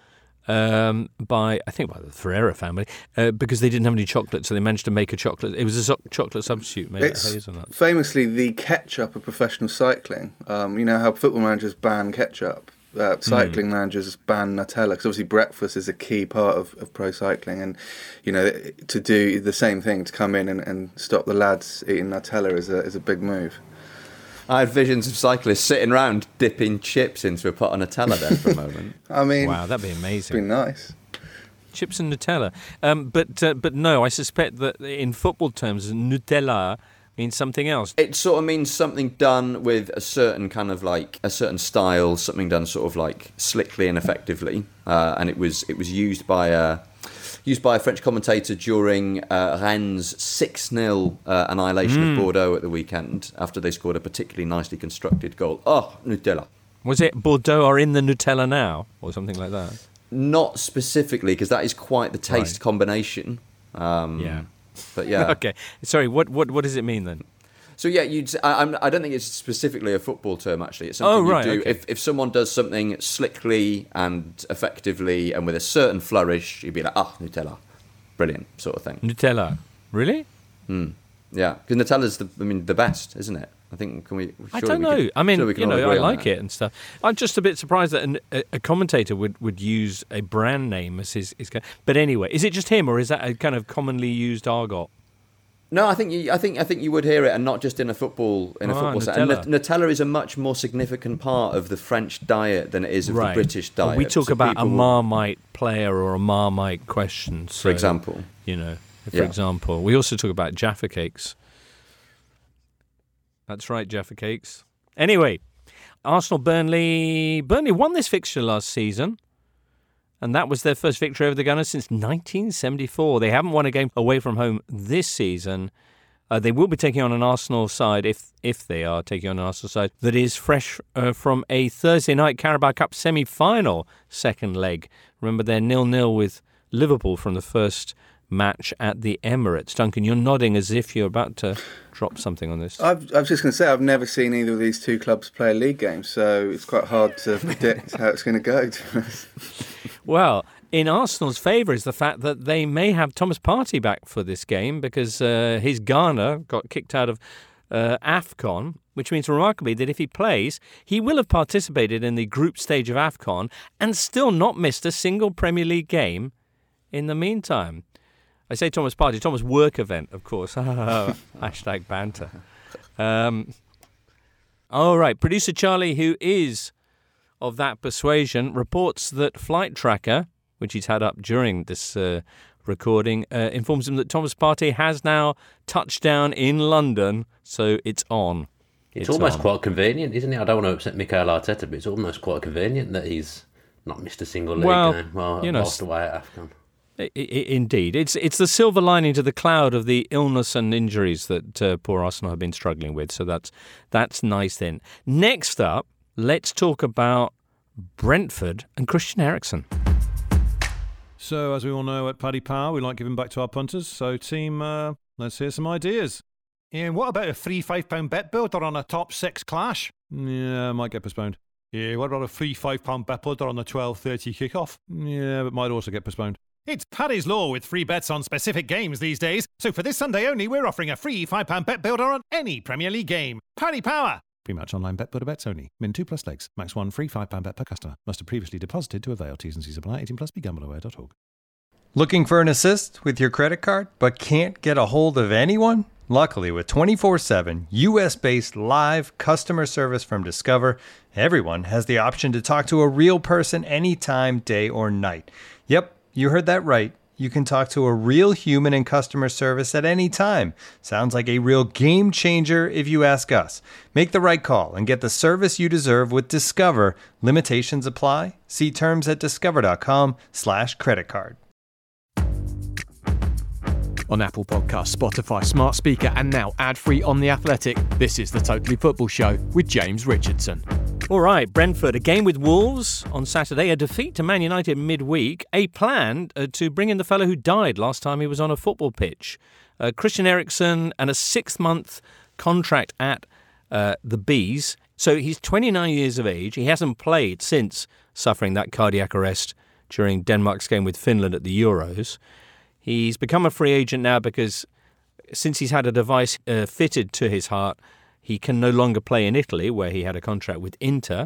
um, by, I think, by the Ferreira family, uh, because they didn't have any chocolate, so they managed to make a chocolate. It was a so- chocolate substitute made It's of hazelnut. famously the ketchup of professional cycling. Um, you know how football managers ban ketchup? Uh, cycling mm. managers ban Nutella, because obviously breakfast is a key part of, of pro cycling, and you know, to do the same thing, to come in and, and stop the lads eating Nutella is a is a big move. I had visions of cyclists sitting around dipping chips into a pot of Nutella there for a moment. I mean, wow, that'd be amazing. It'd be nice. Chips and Nutella, um, but uh, but no, I suspect that in football terms, Nutella means something else. It sort of means something done with a certain kind of like a certain style, something done sort of like slickly and effectively. Uh, and it was it was used by a used by a French commentator during uh, Rennes' six nil uh, annihilation mm. of Bordeaux at the weekend after they scored a particularly nicely constructed goal. Oh, Nutella. Was it Bordeaux are in the Nutella now, or something like that? Not specifically, because that is quite the taste right. combination. Um, yeah. But yeah. Okay. Sorry. What what what does it mean then? So yeah, you'd. I, I'm, I don't think it's specifically a football term. Actually, it's something oh, right, you do okay. if if someone does something slickly and effectively and with a certain flourish, you'd be like, ah, Nutella, brilliant, sort of thing. Nutella, really? Hmm. Yeah, because Nutella's the. I mean, the best, isn't it? I think. Can we? I don't know. Can, I mean, we you know, I like it and stuff. I'm just a bit surprised that an, a, a commentator would, would use a brand name as his, his. But anyway, is it just him, or is that a kind of commonly used argot? No, I think you, I think I think you would hear it, and not just in a football in a oh, football set. Nutella. And Nutella is a much more significant part of the French diet than it is of right. the British diet. Well, we talk so about a will... Marmite player or a Marmite question, so, for example. You know, for yeah. example, we also talk about Jaffa cakes. That's right, Jaffa cakes. Anyway, Arsenal Burnley Burnley won this fixture last season. And that was their first victory over the Gunners since nineteen seventy-four. They haven't won a game away from home this season. Uh, they will be taking on an Arsenal side, if if they are taking on an Arsenal side, that is fresh uh, from a Thursday night Carabao Cup semi-final second leg. Remember, they're nil-nil with Liverpool from the first match at the Emirates. Duncan, you're nodding as if you're about to drop something on this. I've, I was just going to say, I've never seen either of these two clubs play a league game, so it's quite hard to predict how it's going to go, to be honest. Well, in Arsenal's favour is the fact that they may have Thomas Partey back for this game because uh, his Ghana got kicked out of uh, AFCON, which means remarkably that if he plays, he will have participated in the group stage of AFCON and still not missed a single Premier League game in the meantime. I say Thomas Partey, Thomas work event, of course. Hashtag banter. Um, all right, producer Charlie, who is of that persuasion, reports that Flight Tracker, which he's had up during this uh, recording, uh, informs him that Thomas Partey has now touched down in London, so it's on. It's, it's almost on. quite convenient, isn't it? I don't want to upset Mikel Arteta, but it's almost quite convenient that he's not missed a single league well, game while, you know, whilst away at AFCON. I, I, indeed. It's it's the silver lining to the cloud of the illness and injuries that uh, poor Arsenal have been struggling with, so that's that's nice then. Next up, let's talk about Brentford and Christian Eriksen. So, as we all know at Paddy Power, we like giving back to our punters. So, team, uh, let's hear some ideas. Yeah, what about a free five pound bet builder on a top six clash? Yeah, might get postponed. Yeah, what about a free five pound bet builder on the twelve thirty kickoff? Yeah, but might also get postponed. It's Paddy's Law with free bets on specific games these days. So for this Sunday only, we're offering a free five pound bet builder on any Premier League game. Paddy Power! Pre-match online bet builder bets only. Min two plus legs. Max one free five pound bet per customer. Must have previously deposited to avail. T's and C's apply. eighteen plus. Be gamble aware dot org. Looking for an assist with your credit card but can't get a hold of anyone? Luckily, with twenty-four seven U S-based live customer service from Discover, everyone has the option to talk to a real person anytime, day or night. Yep, you heard that right. You can talk to a real human in customer service at any time. Sounds like a real game changer if you ask us. Make the right call and get the service you deserve with Discover. Limitations apply. See terms at discover.com slash credit card. On Apple Podcasts, Spotify, Smart Speaker, and now ad-free on The Athletic, this is the Totally Football Show with James Richardson. All right, Brentford, a game with Wolves on Saturday, a defeat to Man United midweek, a plan uh, to bring in the fellow who died last time he was on a football pitch. Uh, Christian Eriksen, and a six-month contract at uh, the Bees. So he's twenty-nine years of age. He hasn't played since suffering that cardiac arrest during Denmark's game with Finland at the Euros. He's become a free agent now because since he's had a device uh, fitted to his heart, he can no longer play in Italy, where he had a contract with Inter.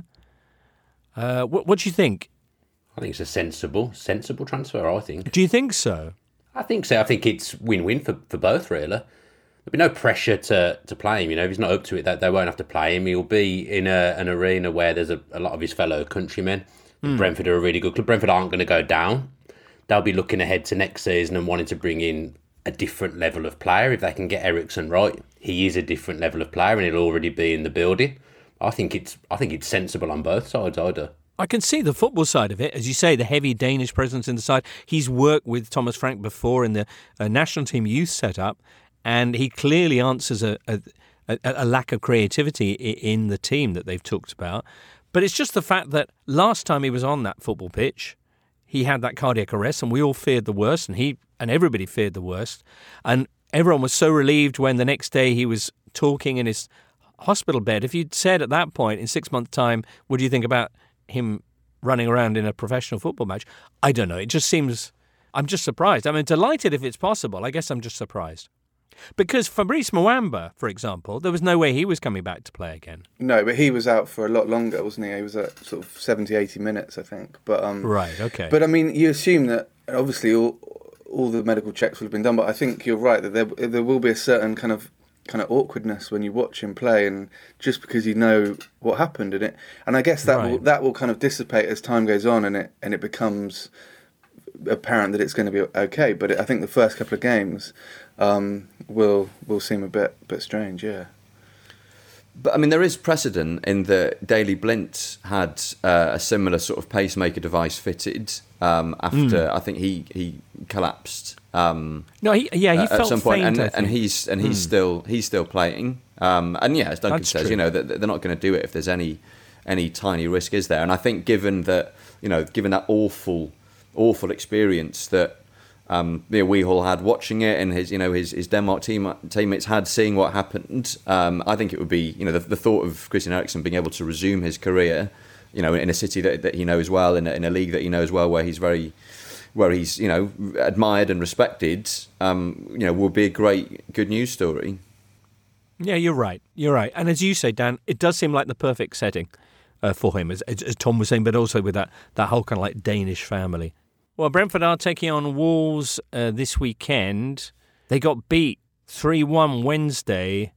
Uh, what, what do you think? I think it's a sensible, sensible transfer, I think. Do you think so? I think so. I think it's win-win for, for both, really. There'll be no pressure to, to play him. You know, if he's not up to it, they, they won't have to play him. He'll be in a, an arena where there's a, a lot of his fellow countrymen. Mm. Brentford are a really good club. Brentford aren't going to go down. They'll be looking ahead to next season and wanting to bring in a different level of player. If they can get Eriksen right, he is a different level of player and he'll already be in the building. I think it's I think it's sensible on both sides, I do. I can see the football side of it. As you say, the heavy Danish presence in the side. He's worked with Thomas Frank before in the uh, national team youth setup, and he clearly answers a, a, a, a lack of creativity in the team that they've talked about. But it's just the fact that last time he was on that football pitch, he had that cardiac arrest, and we all feared the worst, and he and everybody feared the worst. And everyone was so relieved when the next day he was talking in his hospital bed. If you'd said at that point, in six months' time, what do you think about him running around in a professional football match? I don't know. It just seems... I'm just surprised. I mean, delighted if it's possible. I guess I'm just surprised. Because Fabrice Muamba, for example, there was no way he was coming back to play again. No, but he was out for a lot longer, wasn't he? He was at sort of seventy, eighty minutes, I think. But um, Right, okay. But, I mean, you assume that, obviously, all all the medical checks will have been done, but I think you're right, that there there will be a certain kind of kind of awkwardness when you watch him play, and just because you know what happened in it, and I guess that Right. will that will kind of dissipate as time goes on, and it and it becomes apparent that it's going to be okay. But it, I think the first couple of games um, will will seem a bit bit strange, yeah. But I mean, there is precedent in that Daley Blind had uh, a similar sort of pacemaker device fitted um, after I think he he collapsed. Um, No, he yeah he uh, felt at some point, faint, and, I think. and he's and he's Mm. still he's still playing. Um, and yeah, as Duncan That's says, true. you know, that they're not going to do it if there's any any tiny risk is there. And I think given that you know, given that awful awful experience that um, you know, Weehall had watching it, and his you know his, his Denmark team teammates had seeing what happened, um, I think it would be you know the, the thought of Christian Eriksen being able to resume his career, you know, in a city that, that he knows well, in a, in a league that he knows well, where he's very where he's you know admired and respected, um, you know, will be a great good news story. Yeah, you're right. You're right. And as you say, Dan, it does seem like the perfect setting uh, for him, as, as Tom was saying, but also with that, that whole kind of like Danish family. Well, Brentford are taking on Wolves uh, this weekend. They got beat three one Wednesday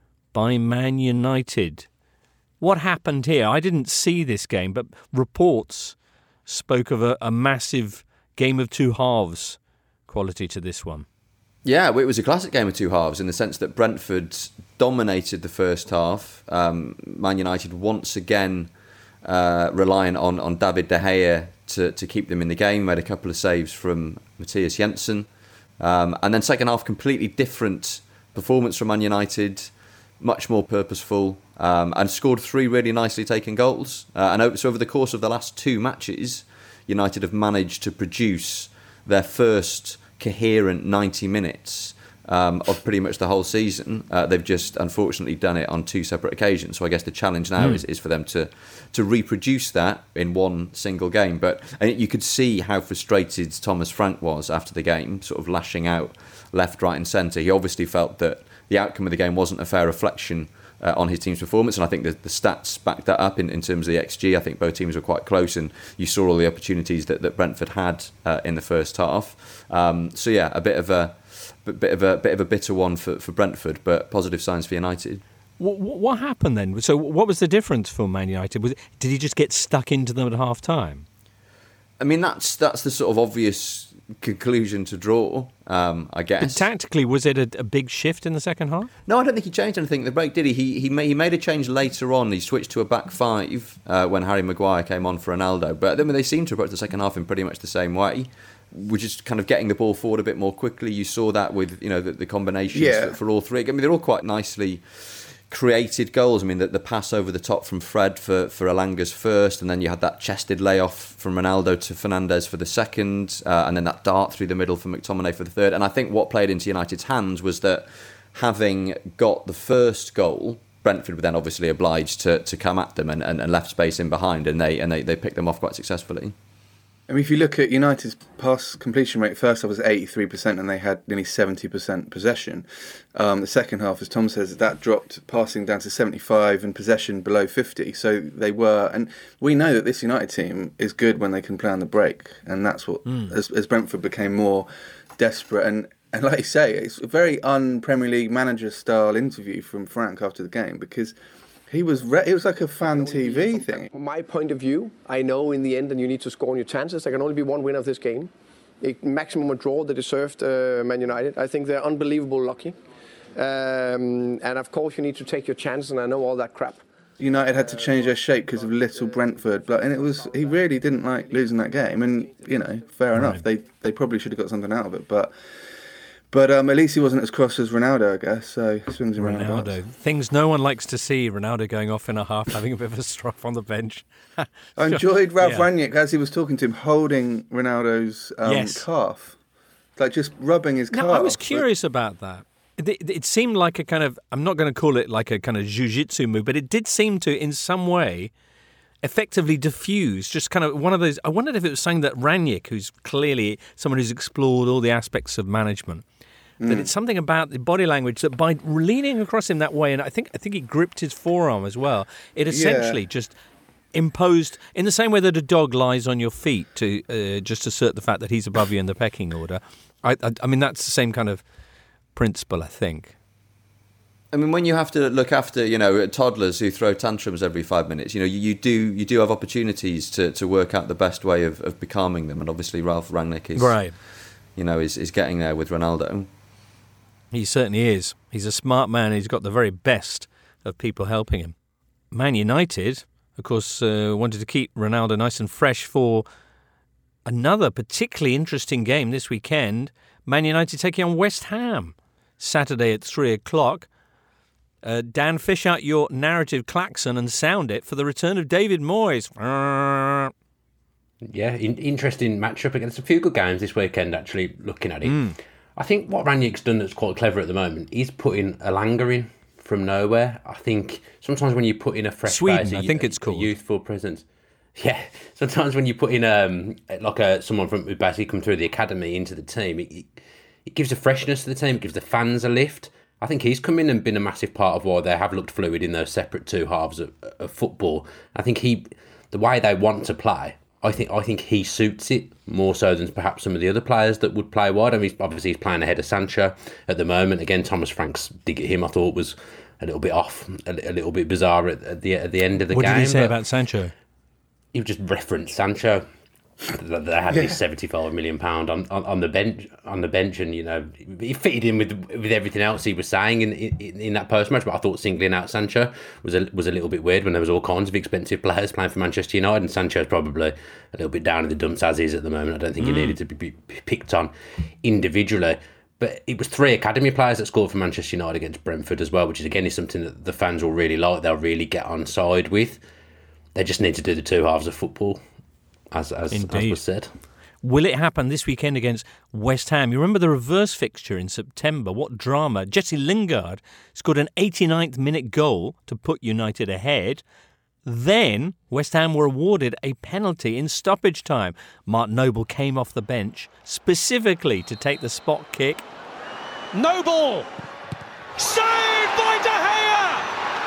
by Man United. What happened here? I didn't see this game, but reports spoke of a, a massive game of two halves quality to this one. Yeah, well, it was a classic game of two halves in the sense that Brentford dominated the first half. Um, Man United once again uh, relying on, on David De Gea to, to keep them in the game. Made a couple of saves from Matthias Jensen. Um, and then second half, completely different performance from Man United, much more purposeful, um, and scored three really nicely taken goals. Uh, and over, so over the course of the last two matches, United have managed to produce their first coherent ninety minutes um, of pretty much the whole season. Uh, they've just unfortunately done it on two separate occasions. So I guess the challenge now mm. is, is for them to to reproduce that in one single game. But and you could see how frustrated Thomas Frank was after the game, sort of lashing out left, right and centre. He obviously felt that the outcome of the game wasn't a fair reflection Uh, on his team's performance, and I think the, the stats back that up in, in terms of the X G. I think both teams were quite close, and you saw all the opportunities that, that Brentford had uh, in the first half. Um, so yeah, a bit of a bit of a bit of a bitter one for, for Brentford, but positive signs for United. What, what happened then? So what was the difference for Man United? Was it, did he just get stuck into them at half time? I mean, that's that's the sort of obvious conclusion to draw, um, I guess. But tactically, was it a, a big shift in the second half? No, I don't think he changed anything at the break, did he? He he made, he made a change later on. He switched to a back five uh, when Harry Maguire came on for Ronaldo. But then they seemed to approach the second half in pretty much the same way. We're just kind of getting the ball forward a bit more quickly. You saw that with you know the, the combinations Yeah. for, for all three. I mean, they're all quite nicely created goals. I mean, the, the pass over the top from Fred for, for Elanga's first, and then you had that chested layoff from Ronaldo to Fernandes for the second, uh, and then that dart through the middle for McTominay for the third. And I think what played into United's hands was that having got the first goal, Brentford were then obviously obliged to, to come at them and, and, and left space in behind, and they and they, they picked them off quite successfully. I mean, if you look at United's pass completion rate, first half was eighty-three percent and they had nearly seventy percent possession. Um, the second half, as Tom says, that dropped passing down to seventy-five and possession below fifty. So they were, and we know that this United team is good when they can play on the break. And that's what, mm. as, as Brentford became more desperate. And, and like you say, it's a very un-Premier League manager style interview from Frank after the game, because He was re- it was like a fan T V thing. From my point of view, I know in the end that you need to score on your chances. There can only be one winner of this game. A maximum a draw, they deserved uh, Man United. I think they're unbelievable lucky. Um, and of course you need to take your chances, and I know all that crap. United had to change their shape because of little Brentford, and it was he really didn't like losing that game. And you know, fair enough, they they probably should have got something out of it, but. But um, at least he wasn't as cross as Ronaldo, I guess, so swings and Ronaldo. roundabouts. Things no one likes to see, Ronaldo going off in a half, having a bit of a stroke on the bench. I enjoyed Ralph yeah. Rangnick, as he was talking to him, holding Ronaldo's um, yes. calf. Like just rubbing his calf. No, I was curious but... about that. It, it seemed like a kind of, I'm not going to call it like a kind of jiu-jitsu move, but it did seem to, in some way, effectively diffuse, just kind of one of those, I wondered if it was something that Rangnick, who's clearly someone who's explored all the aspects of management, that mm. it's something about the body language that by leaning across him that way, and I think I think he gripped his forearm as well, it essentially yeah. just imposed, in the same way that a dog lies on your feet to uh, just assert the fact that he's above you in the pecking order. I, I, I mean, that's the same kind of principle, I think. I mean, when you have to look after, you know, toddlers who throw tantrums every five minutes, you know, you, you do you do have opportunities to, to work out the best way of, of becalming them, and obviously Ralph Rangnick is, right. you know, is, is getting there with Ronaldo. He certainly is. He's a smart man. He's got the very best of people helping him. Man United, of course, uh, wanted to keep Ronaldo nice and fresh for another particularly interesting game this weekend. Man United taking on West Ham, Saturday at three o'clock. Uh, Dan, fish out your narrative klaxon and sound it for the return of David Moyes. Yeah, in- interesting matchup against a few good games this weekend, actually, looking at it. Mm. I think what Rangnick's done that's quite clever at the moment is putting Elanga in from nowhere. I think sometimes when you put in a fresh Sweden, face, a, I think it's a, called. a youthful presence. Yeah, sometimes when you put in um like a someone from who basically come through the academy into the team, it, it gives a freshness to the team, it gives the fans a lift. I think he's come in and been a massive part of why they have looked fluid in those separate two halves of, of football. I think he, the way they want to play, I think I think he suits it more so than perhaps some of the other players that would play wide. I mean, obviously he's playing ahead of Sancho at the moment. Again, Thomas Frank's dig at him, I thought, was a little bit off, a, a little bit bizarre at, at the at the end of the what game. What did he say about Sancho? He just referenced Sancho. They had yeah. this seventy-five million pound on, on, on the bench on the bench, and you know he fitted in with with everything else he was saying in in, in that post match. But I thought singling out Sancho was a was a little bit weird when there was all kinds of expensive players playing for Manchester United, and Sancho's probably a little bit down in the dumps as is at the moment. I don't think mm. he needed to be, be picked on individually. But it was three academy players that scored for Manchester United against Brentford as well, which is again is something that the fans will really like. They'll really get on side with. They just need to do the two halves of football. As, as, as was said. Will it happen this weekend against West Ham? You remember the reverse fixture in September? What drama. Jesse Lingard scored an eighty-ninth minute goal to put United ahead. Then West Ham were awarded a penalty in stoppage time. Mark Noble came off the bench specifically to take the spot kick. Noble! Saved by De Gea!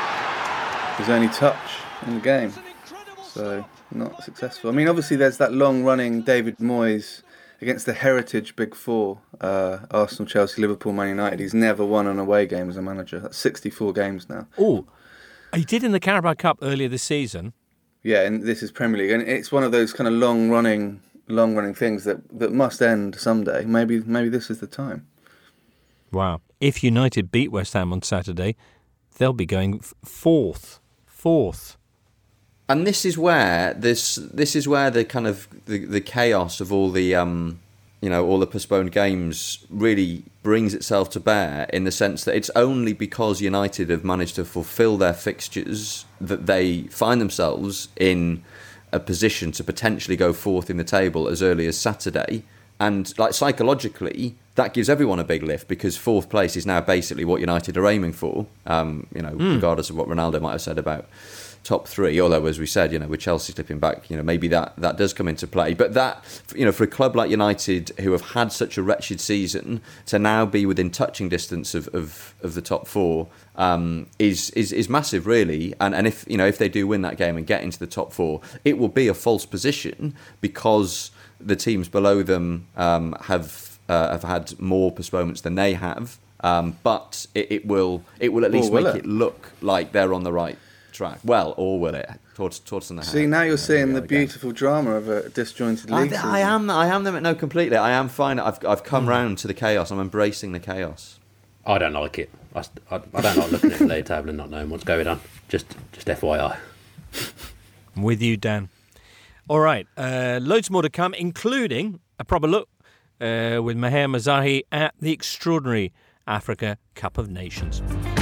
His only touch in the game. So... not successful. I mean, obviously there's that long-running David Moyes against the heritage Big Four, uh, Arsenal, Chelsea, Liverpool, Man United. He's never won an away game as a manager. That's sixty-four games now. Oh, he did in the Carabao Cup earlier this season. Yeah, and this is Premier League. And it's one of those kind of long-running long-running things that, that must end someday. Maybe maybe this is the time. Wow. If United beat West Ham on Saturday, they'll be going fourth. Fourth. And this is where this this is where the kind of the, the chaos of all the um you know all the postponed games really brings itself to bear, in the sense that it's only because United have managed to fulfil their fixtures that they find themselves in a position to potentially go fourth in the table as early as Saturday. And like psychologically, that gives everyone a big lift, because fourth place is now basically what United are aiming for. Um, you know, mm. regardless of what Ronaldo might have said about top three. Although, as we said, you know, with Chelsea slipping back, you know, maybe that, that does come into play. But that, you know, for a club like United, who have had such a wretched season, to now be within touching distance of, of, of the top four um, is, is is massive, really. And and if you know if they do win that game and get into the top four, it will be a false position because the teams below them um, have uh, have had more postponements than they have. Um, but it, it will it will at least will make it? it look like they're on the right track. Well, or will it? Towards towards the See, now you're seeing the beautiful drama of a disjointed league. I, I am I am them no completely. I am fine. I've I've come mm. round to the chaos. I'm embracing the chaos. I don't like it. I, I, I don't like looking at the league table and not knowing what's going on. Just just F Y I. I'm with you, Dan. All right, uh, loads more to come, including a proper look uh, with Maher Mazahi at the extraordinary Africa Cup of Nations.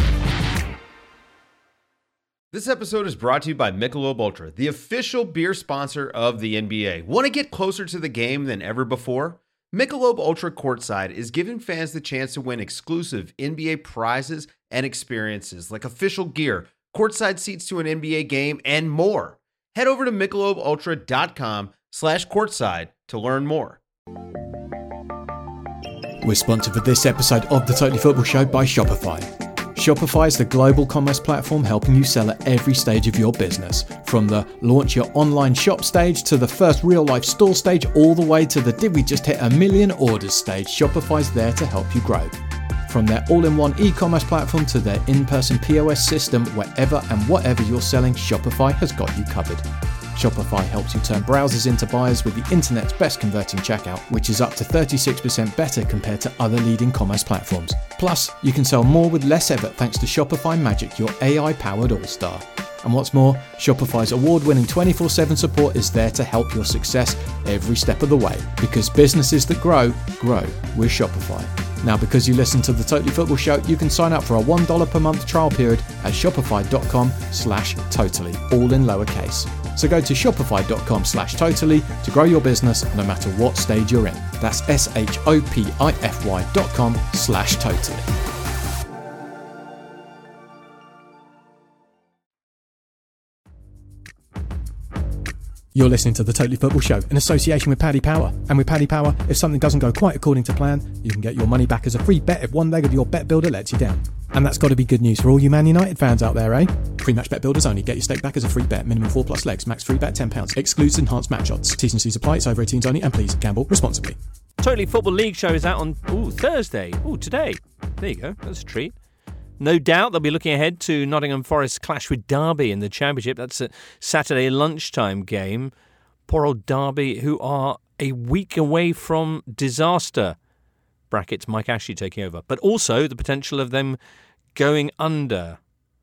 This episode is brought to you by Michelob Ultra, the official beer sponsor of the N B A. Want to get closer to the game than ever before? Michelob Ultra Courtside is giving fans the chance to win exclusive N B A prizes and experiences like official gear, courtside seats to an N B A game, and more. Head over to michelobultra.com slash courtside to learn more. We're sponsored for this episode of the Totally Football Show by Shopify. Shopify is the global commerce platform helping you sell at every stage of your business. From the launch your online shop stage to the first real life store stage, all the way to the did we just hit a million orders stage, Shopify's there to help you grow. From their all-in-one e-commerce platform to their in-person P O S system, wherever and whatever you're selling, Shopify has got you covered. Shopify helps you turn browsers into buyers with the internet's best converting checkout, which is up to thirty-six percent better compared to other leading commerce platforms. Plus, you can sell more with less effort thanks to Shopify Magic, your A I-powered all-star. And what's more, Shopify's award-winning twenty-four seven support is there to help your success every step of the way. Because businesses that grow, grow with Shopify. Now, because you listen to the Totally Football Show, you can sign up for a one dollar per month trial period at shopify.com slash totally, all in lowercase. So go to shopify.com slash totally to grow your business no matter what stage you're in. That's S-H-O-P-I-F-Y dot com slash totally. You're listening to the Totally Football Show in association with Paddy Power. And with Paddy Power, if something doesn't go quite according to plan, you can get your money back as a free bet if one leg of your bet builder lets you down. And that's got to be good news for all you Man United fans out there, eh? Pre-match bet builders only. Get your stake back as a free bet. Minimum four plus legs. Max free bet ten pounds. Excludes enhanced match odds. T's and C's apply. It's over eighteens only. And please, gamble responsibly. Totally Football League show is out on ooh, Thursday. Ooh, today. There you go. That's a treat. No doubt they'll be looking ahead to Nottingham Forest's clash with Derby in the Championship. That's a Saturday lunchtime game. Poor old Derby, who are a week away from disaster. Brackets, Mike Ashley taking over. But also the potential of them going under.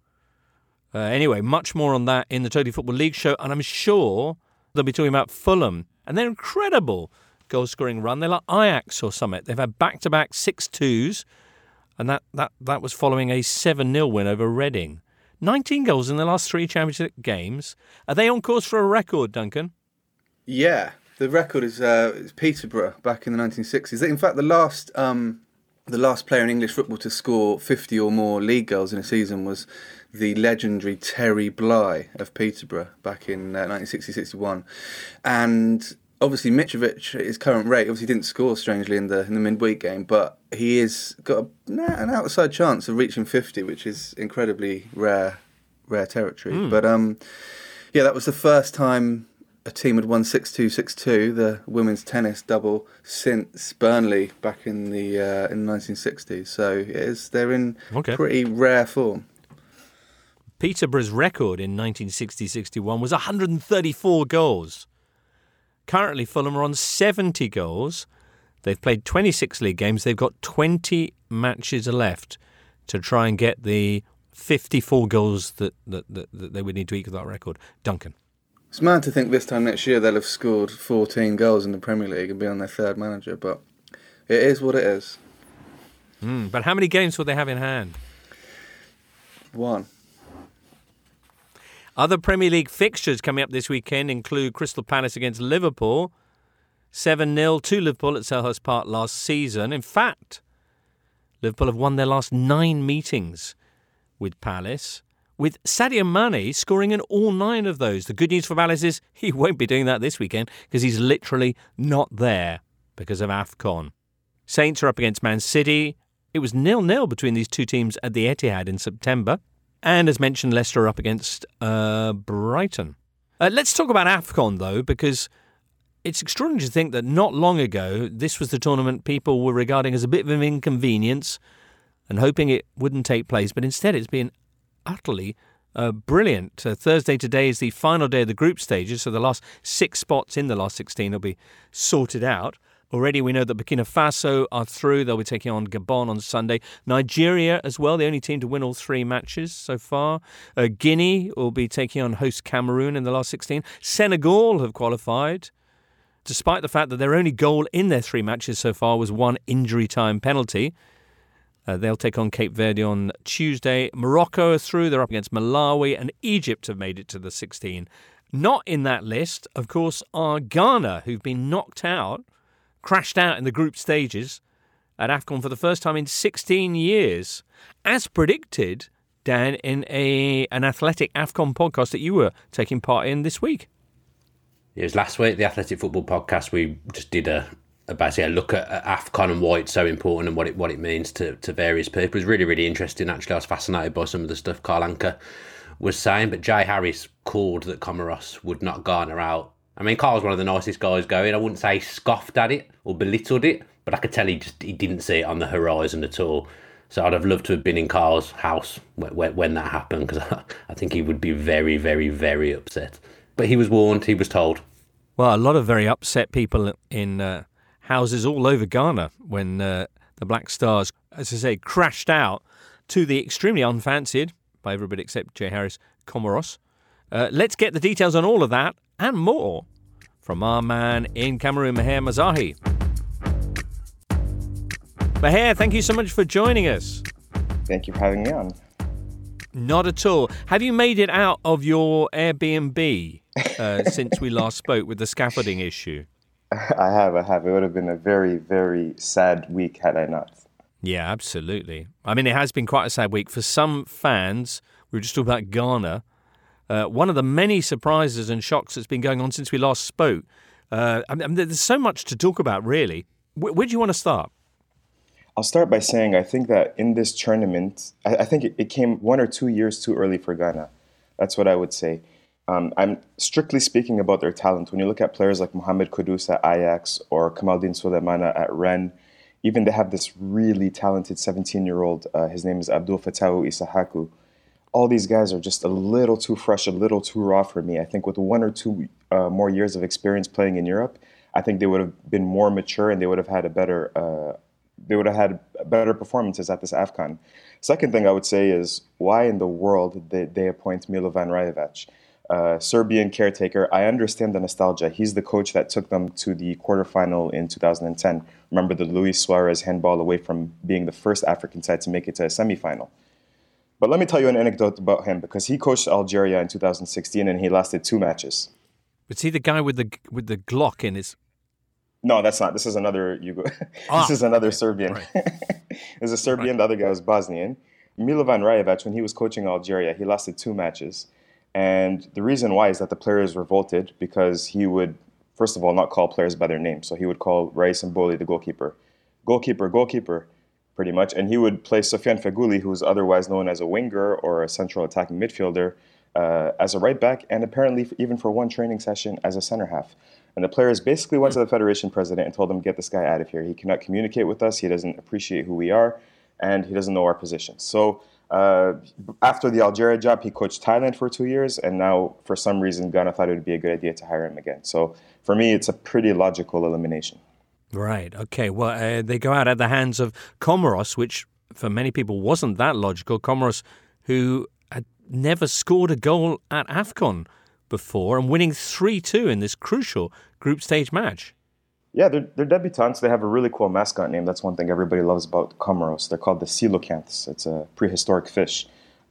Uh, anyway, much more on that in the Totally Football League show. And I'm sure they'll be talking about Fulham and their incredible goal-scoring run. They're like Ajax or something. They've had back-to-back six twos. And that, that, that was following a seven nil win over Reading. nineteen goals in the last three Championship games. Are they on course for a record, Duncan? Yeah, the record is, uh, is Peterborough back in the nineteen sixties. In fact, the last um, the last player in English football to score fifty or more league goals in a season was the legendary Terry Bly of Peterborough back in uh, nineteen sixty sixty-one. And obviously Mitrovic, at his current rate, obviously didn't score strangely in the in the midweek game, but he has got a, an outside chance of reaching fifty, which is incredibly rare rare territory. Mm. But um, yeah, that was the first time a team had won six two, six two, the women's tennis double, since Burnley back in the uh, in the nineteen sixties. So it is, they're in okay. pretty rare form. Peterborough's record in nineteen sixty sixty-one was one hundred thirty-four goals. Currently, Fulham are on seventy goals. They've played twenty-six league games. They've got twenty matches left to try and get the fifty-four goals that, that, that, that they would need to equal that record. Duncan. It's mad to think this time next year they'll have scored fourteen goals in the Premier League and be on their third manager, but it is what it is. Mm, but how many games will they have in hand? One. Other Premier League fixtures coming up this weekend include Crystal Palace against Liverpool, seven nil to Liverpool at Selhurst Park last season. In fact, Liverpool have won their last nine meetings with Palace, with Sadio Mane scoring in all nine of those. The good news for Palace is he won't be doing that this weekend because he's literally not there because of AFCON. Saints are up against Man City. It was nil-nil between these two teams at the Etihad in September. And as mentioned, Leicester are up against uh, Brighton. Uh, let's talk about AFCON, though, because it's extraordinary to think that not long ago, this was the tournament people were regarding as a bit of an inconvenience and hoping it wouldn't take place. But instead, it's been utterly uh, brilliant. Uh, Thursday today is the final day of the group stages, so the last six spots in the last sixteen will be sorted out. Already we know that Burkina Faso are through. They'll be taking on Gabon on Sunday. Nigeria as well, the only team to win all three matches so far. Uh, Guinea will be taking on host Cameroon in the last sixteen. Senegal have qualified, despite the fact that their only goal in their three matches so far was one injury time penalty. Uh, they'll take on Cape Verde on Tuesday. Morocco are through. They're up against Malawi, and Egypt have made it to the sixteen. Not in that list, of course, are Ghana, who've been knocked out, crashed out in the group stages at AFCON for the first time in sixteen years. As predicted, Dan, in a an Athletic AFCON podcast that you were taking part in this week. It was last week, the Athletic Football podcast. We just did a, a basically a look at, at AFCON and why it's so important and what it what it means to, to various people. It was really, really interesting, actually. I was fascinated by some of the stuff Carl Anka was saying, but Jay Harris called that Comoros would not garner out. I mean, Carl's one of the nicest guys going. I wouldn't say he scoffed at it or belittled it, but I could tell he just he didn't see it on the horizon at all. So I'd have loved to have been in Carl's house when, when that happened, because I think he would be very, very, very upset. But he was warned, he was told. Well, a lot of very upset people in uh, houses all over Ghana when uh, the Black Stars, as I say, crashed out to the extremely unfancied, by everybody except Jay Harris, Comoros. Uh, let's get the details on all of that and more from our man in Cameroon, Maher Mazahi. Maher, thank you so much for joining us. Thank you for having me on. Not at all. Have you made it out of your Airbnb uh, since we last spoke with the scaffolding issue? I have, I have. It would have been a very, very sad week had I not. Yeah, absolutely. I mean, it has been quite a sad week. For some fans, we were just talking about Ghana. Uh, one of the many surprises and shocks that's been going on since we last spoke. Uh, I mean, there's so much to talk about, really. Where, where do you want to start? I'll start by saying I think that in this tournament, I, I think it, it came one or two years too early for Ghana. That's what I would say. Um, I'm strictly speaking about their talent. When you look at players like Mohamed Kudus at Ajax or Kamaldeen Sulemana at Rennes, even they have this really talented seventeen-year-old. Uh, his name is Abdul Fattah Isahaku. All these guys are just a little too fresh, a little too raw for me. I think with one or two uh, more years of experience playing in Europe, I think they would have been more mature and they would have had a better, uh, they would have had better performances at this AFCON. Second thing I would say is why in the world did they, they appoint Milovan Rajevac, uh, Serbian caretaker? I understand the nostalgia. He's the coach that took them to the quarterfinal in two thousand ten. Remember the Luis Suarez handball away from being the first African side to make it to a semifinal. But let me tell you an anecdote about him, because he coached Algeria in two thousand sixteen and he lasted two matches. Was he the guy with the with the Glock in his... No, that's not. This is another Yugo. Ah, this is another okay. Serbian. Right. There's a Serbian, Right. the other guy was Bosnian. Milovan Rajevac, when he was coaching Algeria, he lasted two matches. And the reason why is that the players revolted because he would, first of all, not call players by their name. So he would call Rais Mboli, the goalkeeper, goalkeeper, goalkeeper, pretty much. And he would play Sofiane Feghouli, who's otherwise known as a winger or a central attacking midfielder, uh, as a right back, and apparently even for one training session as a center half. And the players basically went to the federation president and told him, get this guy out of here. He cannot communicate with us. He doesn't appreciate who we are, and he doesn't know our positions. So uh, after the Algeria job, he coached Thailand for two years, and now for some reason, Ghana thought it would be a good idea to hire him again. So for me, it's a pretty logical elimination. Right. Okay. Well, uh, they go out at the hands of Comoros, which for many people wasn't that logical. Comoros, who had never scored a goal at AFCON before and winning three two in this crucial group stage match. Yeah, they're, they're debutants. They have a really cool mascot name. That's one thing everybody loves about Comoros. They're called the coelacanths. It's a prehistoric fish.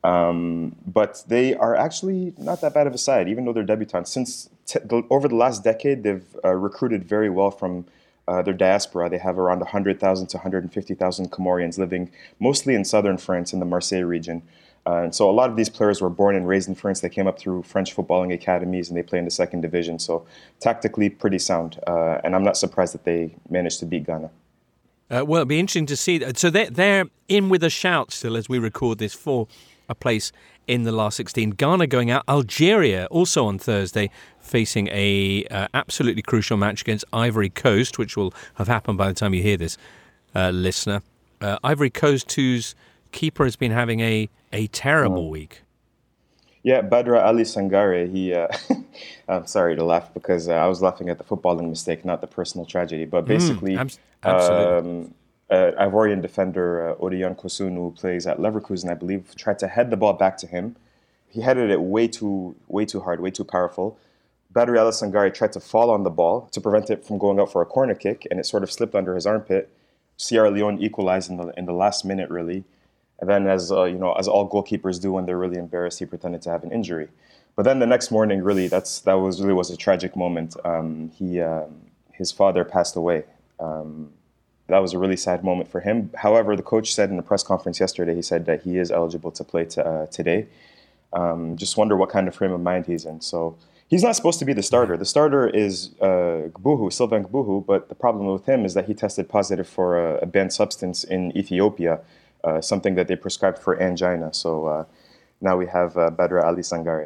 Um, but they are actually not that bad of a side, even though they're debutants. Since t- the, over the last decade, they've uh, recruited very well from uh, their diaspora. They have around one hundred thousand to one hundred fifty thousand Comorians living mostly in southern France in the Marseille region. Uh, and so a lot of these players were born and raised in France. They came up through French footballing academies and they play in the second division. So tactically pretty sound. Uh, and I'm not surprised that they managed to beat Ghana. Uh, well, it'll be interesting to see. So they're, they're in with a shout still as we record this for a place in the last sixteen. Ghana going out. Algeria also on Thursday facing a uh, absolutely crucial match against Ivory Coast, which will have happened by the time you hear this, uh, listener. Uh, Ivory Coast, whose keeper has been having a, a terrible oh. week. Yeah, Badra Ali Sangare, he, uh, I'm sorry to laugh because uh, I was laughing at the footballing mistake, not the personal tragedy. But basically, mm, absolutely. Um, uh, Ivorian defender uh, Odion Kosunu, who plays at Leverkusen, I believe, tried to head the ball back to him. He headed it way too, way too hard, way too powerful. Badri Ali Sangare tried to fall on the ball to prevent it from going out for a corner kick, and it sort of slipped under his armpit. Sierra Leone equalized in the in the last minute, really. And then, as uh, you know, as all goalkeepers do when they're really embarrassed, he pretended to have an injury. But then the next morning, really, that's that was really was a tragic moment. Um, he, um, his father passed away. Um, that was a really sad moment for him. However, the coach said in a press conference yesterday, he said that he is eligible to play to, uh, today. Um, just wonder what kind of frame of mind he's in. So he's not supposed to be the starter. The starter is uh, Gbuhu, Sylvain Gbuhu, but the problem with him is that he tested positive for a, a banned substance in Ethiopia. Uh, something that they prescribed for angina. So uh, now we have uh, Badra Ali Sangare.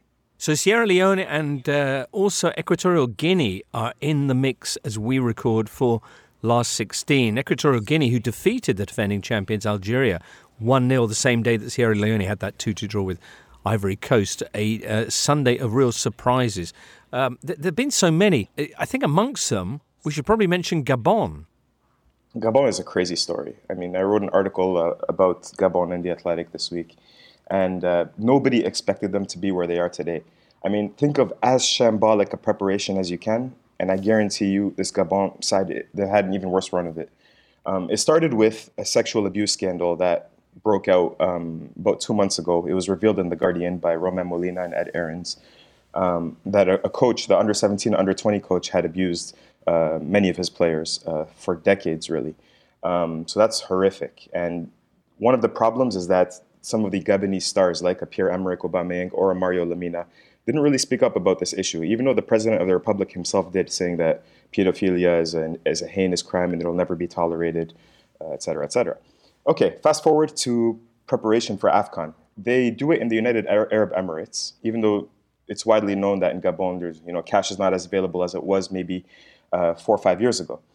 So Sierra Leone and uh, also Equatorial Guinea are in the mix as we record for last sixteen. Equatorial Guinea, who defeated the defending champions Algeria one nil the same day that Sierra Leone had that two two draw with Ivory Coast, a uh, Sunday of real surprises. Um, th- there have been so many. I think amongst them, we should probably mention Gabon. Gabon is a crazy story. I mean, I wrote an article uh, about Gabon in The Athletic this week, and uh, nobody expected them to be where they are today. I mean, think of as shambolic a preparation as you can, and I guarantee you this Gabon side, they had an even worse run of it. Um, it started with a sexual abuse scandal that broke out um, about two months ago. It was revealed in The Guardian by Romain Molina and Ed Aarons um, that a, a coach, the under seventeen, under twenty coach, had abused Uh, many of his players uh, for decades, really. Um, so that's horrific. And one of the problems is that some of the Gabonese stars, like a Pierre-Emerick Aubameyang or a Mario Lemina, didn't really speak up about this issue, even though the president of the republic himself did, saying that pedophilia is, an, is a heinous crime and it'll never be tolerated, uh, et cetera, et cetera. Okay, fast forward to preparation for AFCON. They do it in the United Arab Emirates, even though it's widely known that in Gabon, there's, you know, cash is not as available as it was maybe Uh, four or five years ago.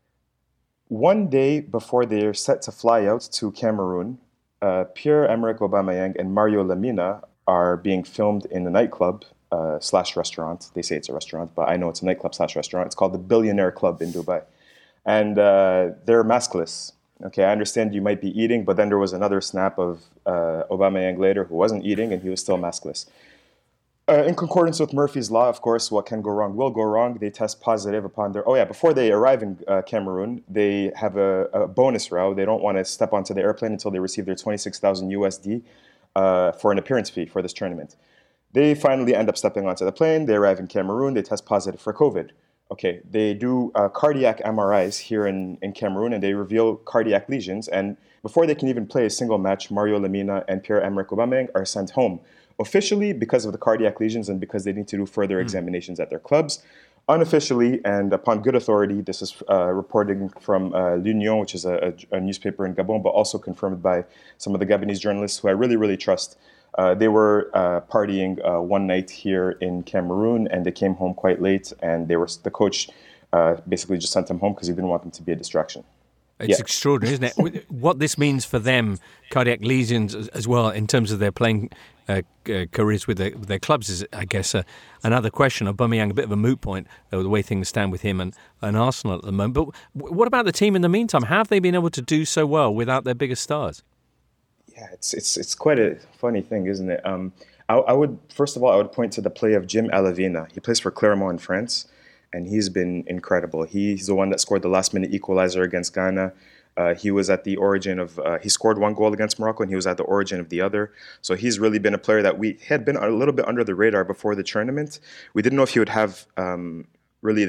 One day before they're set to fly out to Cameroon, uh, Pierre-Emerick Aubameyang and Mario Lemina are being filmed in a nightclub uh, slash restaurant. They say it's a restaurant, but I know it's a nightclub slash restaurant. It's called the Billionaire Club in Dubai. And uh, they're maskless. Okay, I understand you might be eating, but then there was another snap of uh, Aubameyang later who wasn't eating and he was still maskless. Uh, in concordance with Murphy's Law, of course, what can go wrong will go wrong. They test positive upon their... Oh, yeah, before they arrive in uh, Cameroon, they have a, a bonus row. They don't want to step onto the airplane until they receive their twenty-six thousand U S D uh, for an appearance fee for this tournament. They finally end up stepping onto the plane. They arrive in Cameroon. They test positive for COVID. Okay, they do uh, cardiac M R Is here in, in Cameroon, and they reveal cardiac lesions. And before they can even play a single match, Mario Lemina and Pierre-Emerick Aubameyang are sent home. Officially, because of the cardiac lesions and because they need to do further mm. examinations at their clubs. Unofficially, and upon good authority, this is uh, reporting from uh, L'Union, which is a, a, a newspaper in Gabon, but also confirmed by some of the Gabonese journalists who I really, really trust. Uh, they were uh, partying uh, one night here in Cameroon, and they came home quite late, and they were the coach uh, basically just sent them home because he didn't want them to be a distraction. It's yeah. extraordinary, isn't it? What this means for them, cardiac lesions as, as well, in terms of their playing uh, uh, careers with their, with their clubs, is, I guess, uh, another question. Aubameyang, a bit of a moot point, uh, the way things stand with him and, and Arsenal at the moment. But w- what about the team in the meantime? How have they been able to do so well without their biggest stars? Yeah, it's it's it's quite a funny thing, isn't it? Um, I, I would, first of all, I would point to the play of Jim Alavina. He plays for Clermont in France. And he's been incredible. He's the one that scored the last-minute equalizer against Ghana. Uh, he was at the origin of, uh, he scored one goal against Morocco, and he was at the origin of the other. So he's really been a player that we had been a little bit under the radar before the tournament. We didn't know if he would have um, really the, the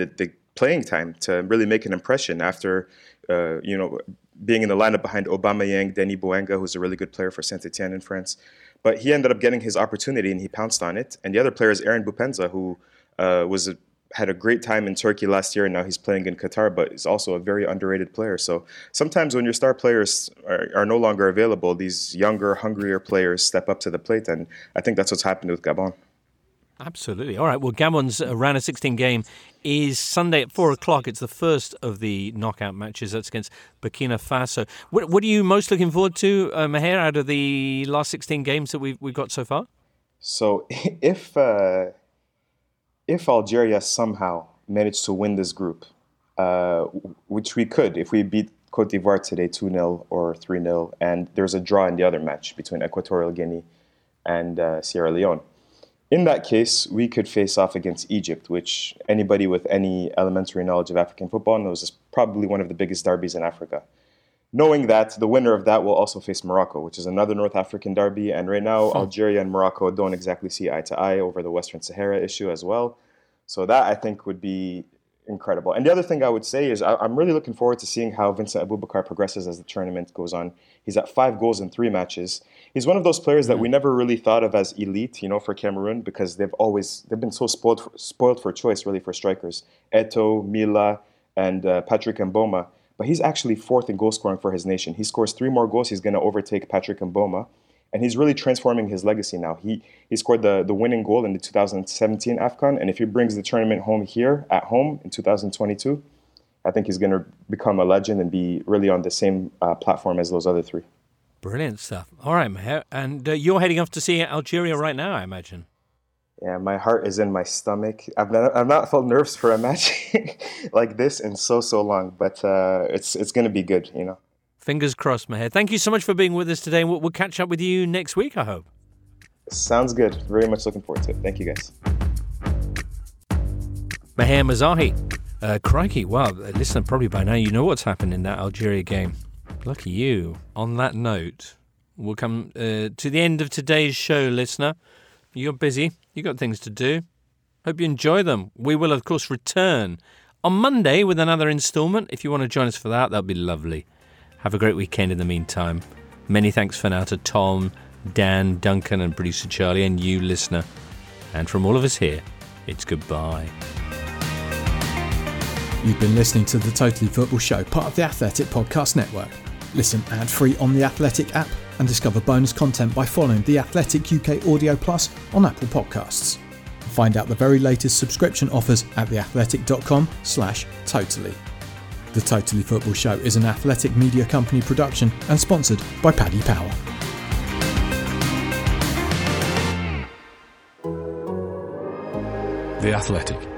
playing time to really make an impression after, uh, you know, being in the lineup behind Aubameyang, Denis Bouanga, who's a really good player for Saint-Etienne in France. But he ended up getting his opportunity and he pounced on it. And the other player is Aaron Bupenza, who uh, was a, had a great time in Turkey last year and now he's playing in Qatar, but is also a very underrated player. So sometimes when your star players are, are no longer available, these younger, hungrier players step up to the plate. And I think that's what's happened with Gabon. Absolutely. All right. Well, Gabon's uh, round of sixteen game is Sunday at four o'clock. It's the first of the knockout matches. That's against Burkina Faso. What, what are you most looking forward to, uh, Maher, out of the last sixteen games that we've, we've got so far? So if uh, if Algeria somehow managed to win this group, uh, which we could if we beat Cote d'Ivoire today two nil or three nil, and there's a draw in the other match between Equatorial Guinea and uh, Sierra Leone. In that case, we could face off against Egypt, which anybody with any elementary knowledge of African football knows is probably one of the biggest derbies in Africa. Knowing that, the winner of that will also face Morocco, which is another North African derby. And right now, Algeria and Morocco don't exactly see eye to eye over the Western Sahara issue as well. So that, I think, would be incredible. And the other thing I would say is I, I'm really looking forward to seeing how Vincent Aboubakar progresses as the tournament goes on. He's at five goals in three matches. He's one of those players that we never really thought of as elite, you know, for Cameroon, because they've always they've been so spoiled for, spoiled for choice, really, for strikers. Eto'o, Mila, and uh, Patrick Mboma. But he's actually fourth in goal scoring for his nation. He scores three more goals. He's going to overtake Patrick Mboma. And he's really transforming his legacy now. He he scored the, the winning goal in the two thousand seventeen AFCON. And if he brings the tournament home here, at home, in two thousand twenty-two, I think he's going to become a legend and be really on the same uh, platform as those other three. Brilliant stuff. All right, Maher. And uh, you're heading off to see Algeria right now, I imagine. Yeah, my heart is in my stomach. I've not, I've not felt nerves for a match like this in so, so long. But uh, it's it's going to be good, you know. Fingers crossed, Maher. Thank you so much for being with us today. We'll, we'll catch up with you next week, I hope. Sounds good. Very much looking forward to it. Thank you, guys. Maher Mezahi. Uh, crikey, well, listen, probably by now you know what's happened in that Algeria game. Lucky you. On that note, we'll come uh, to the end of today's show, listener. You're busy. You've got things to do. Hope you enjoy them. We will, of course, return on Monday with another instalment. If you want to join us for that, that'd be lovely. Have a great weekend in the meantime. Many thanks for now to Tom, Dan, Duncan and producer Charlie and you, listener. And from all of us here, it's goodbye. You've been listening to The Totally Football Show, part of the Athletic Podcast Network. Listen ad-free on the Athletic app and discover bonus content by following The Athletic U K Audio Plus on Apple Podcasts. Find out the very latest subscription offers at theathletic.com slash totally. The Totally Football Show is an Athletic Media Company production and sponsored by Paddy Power. The Athletic.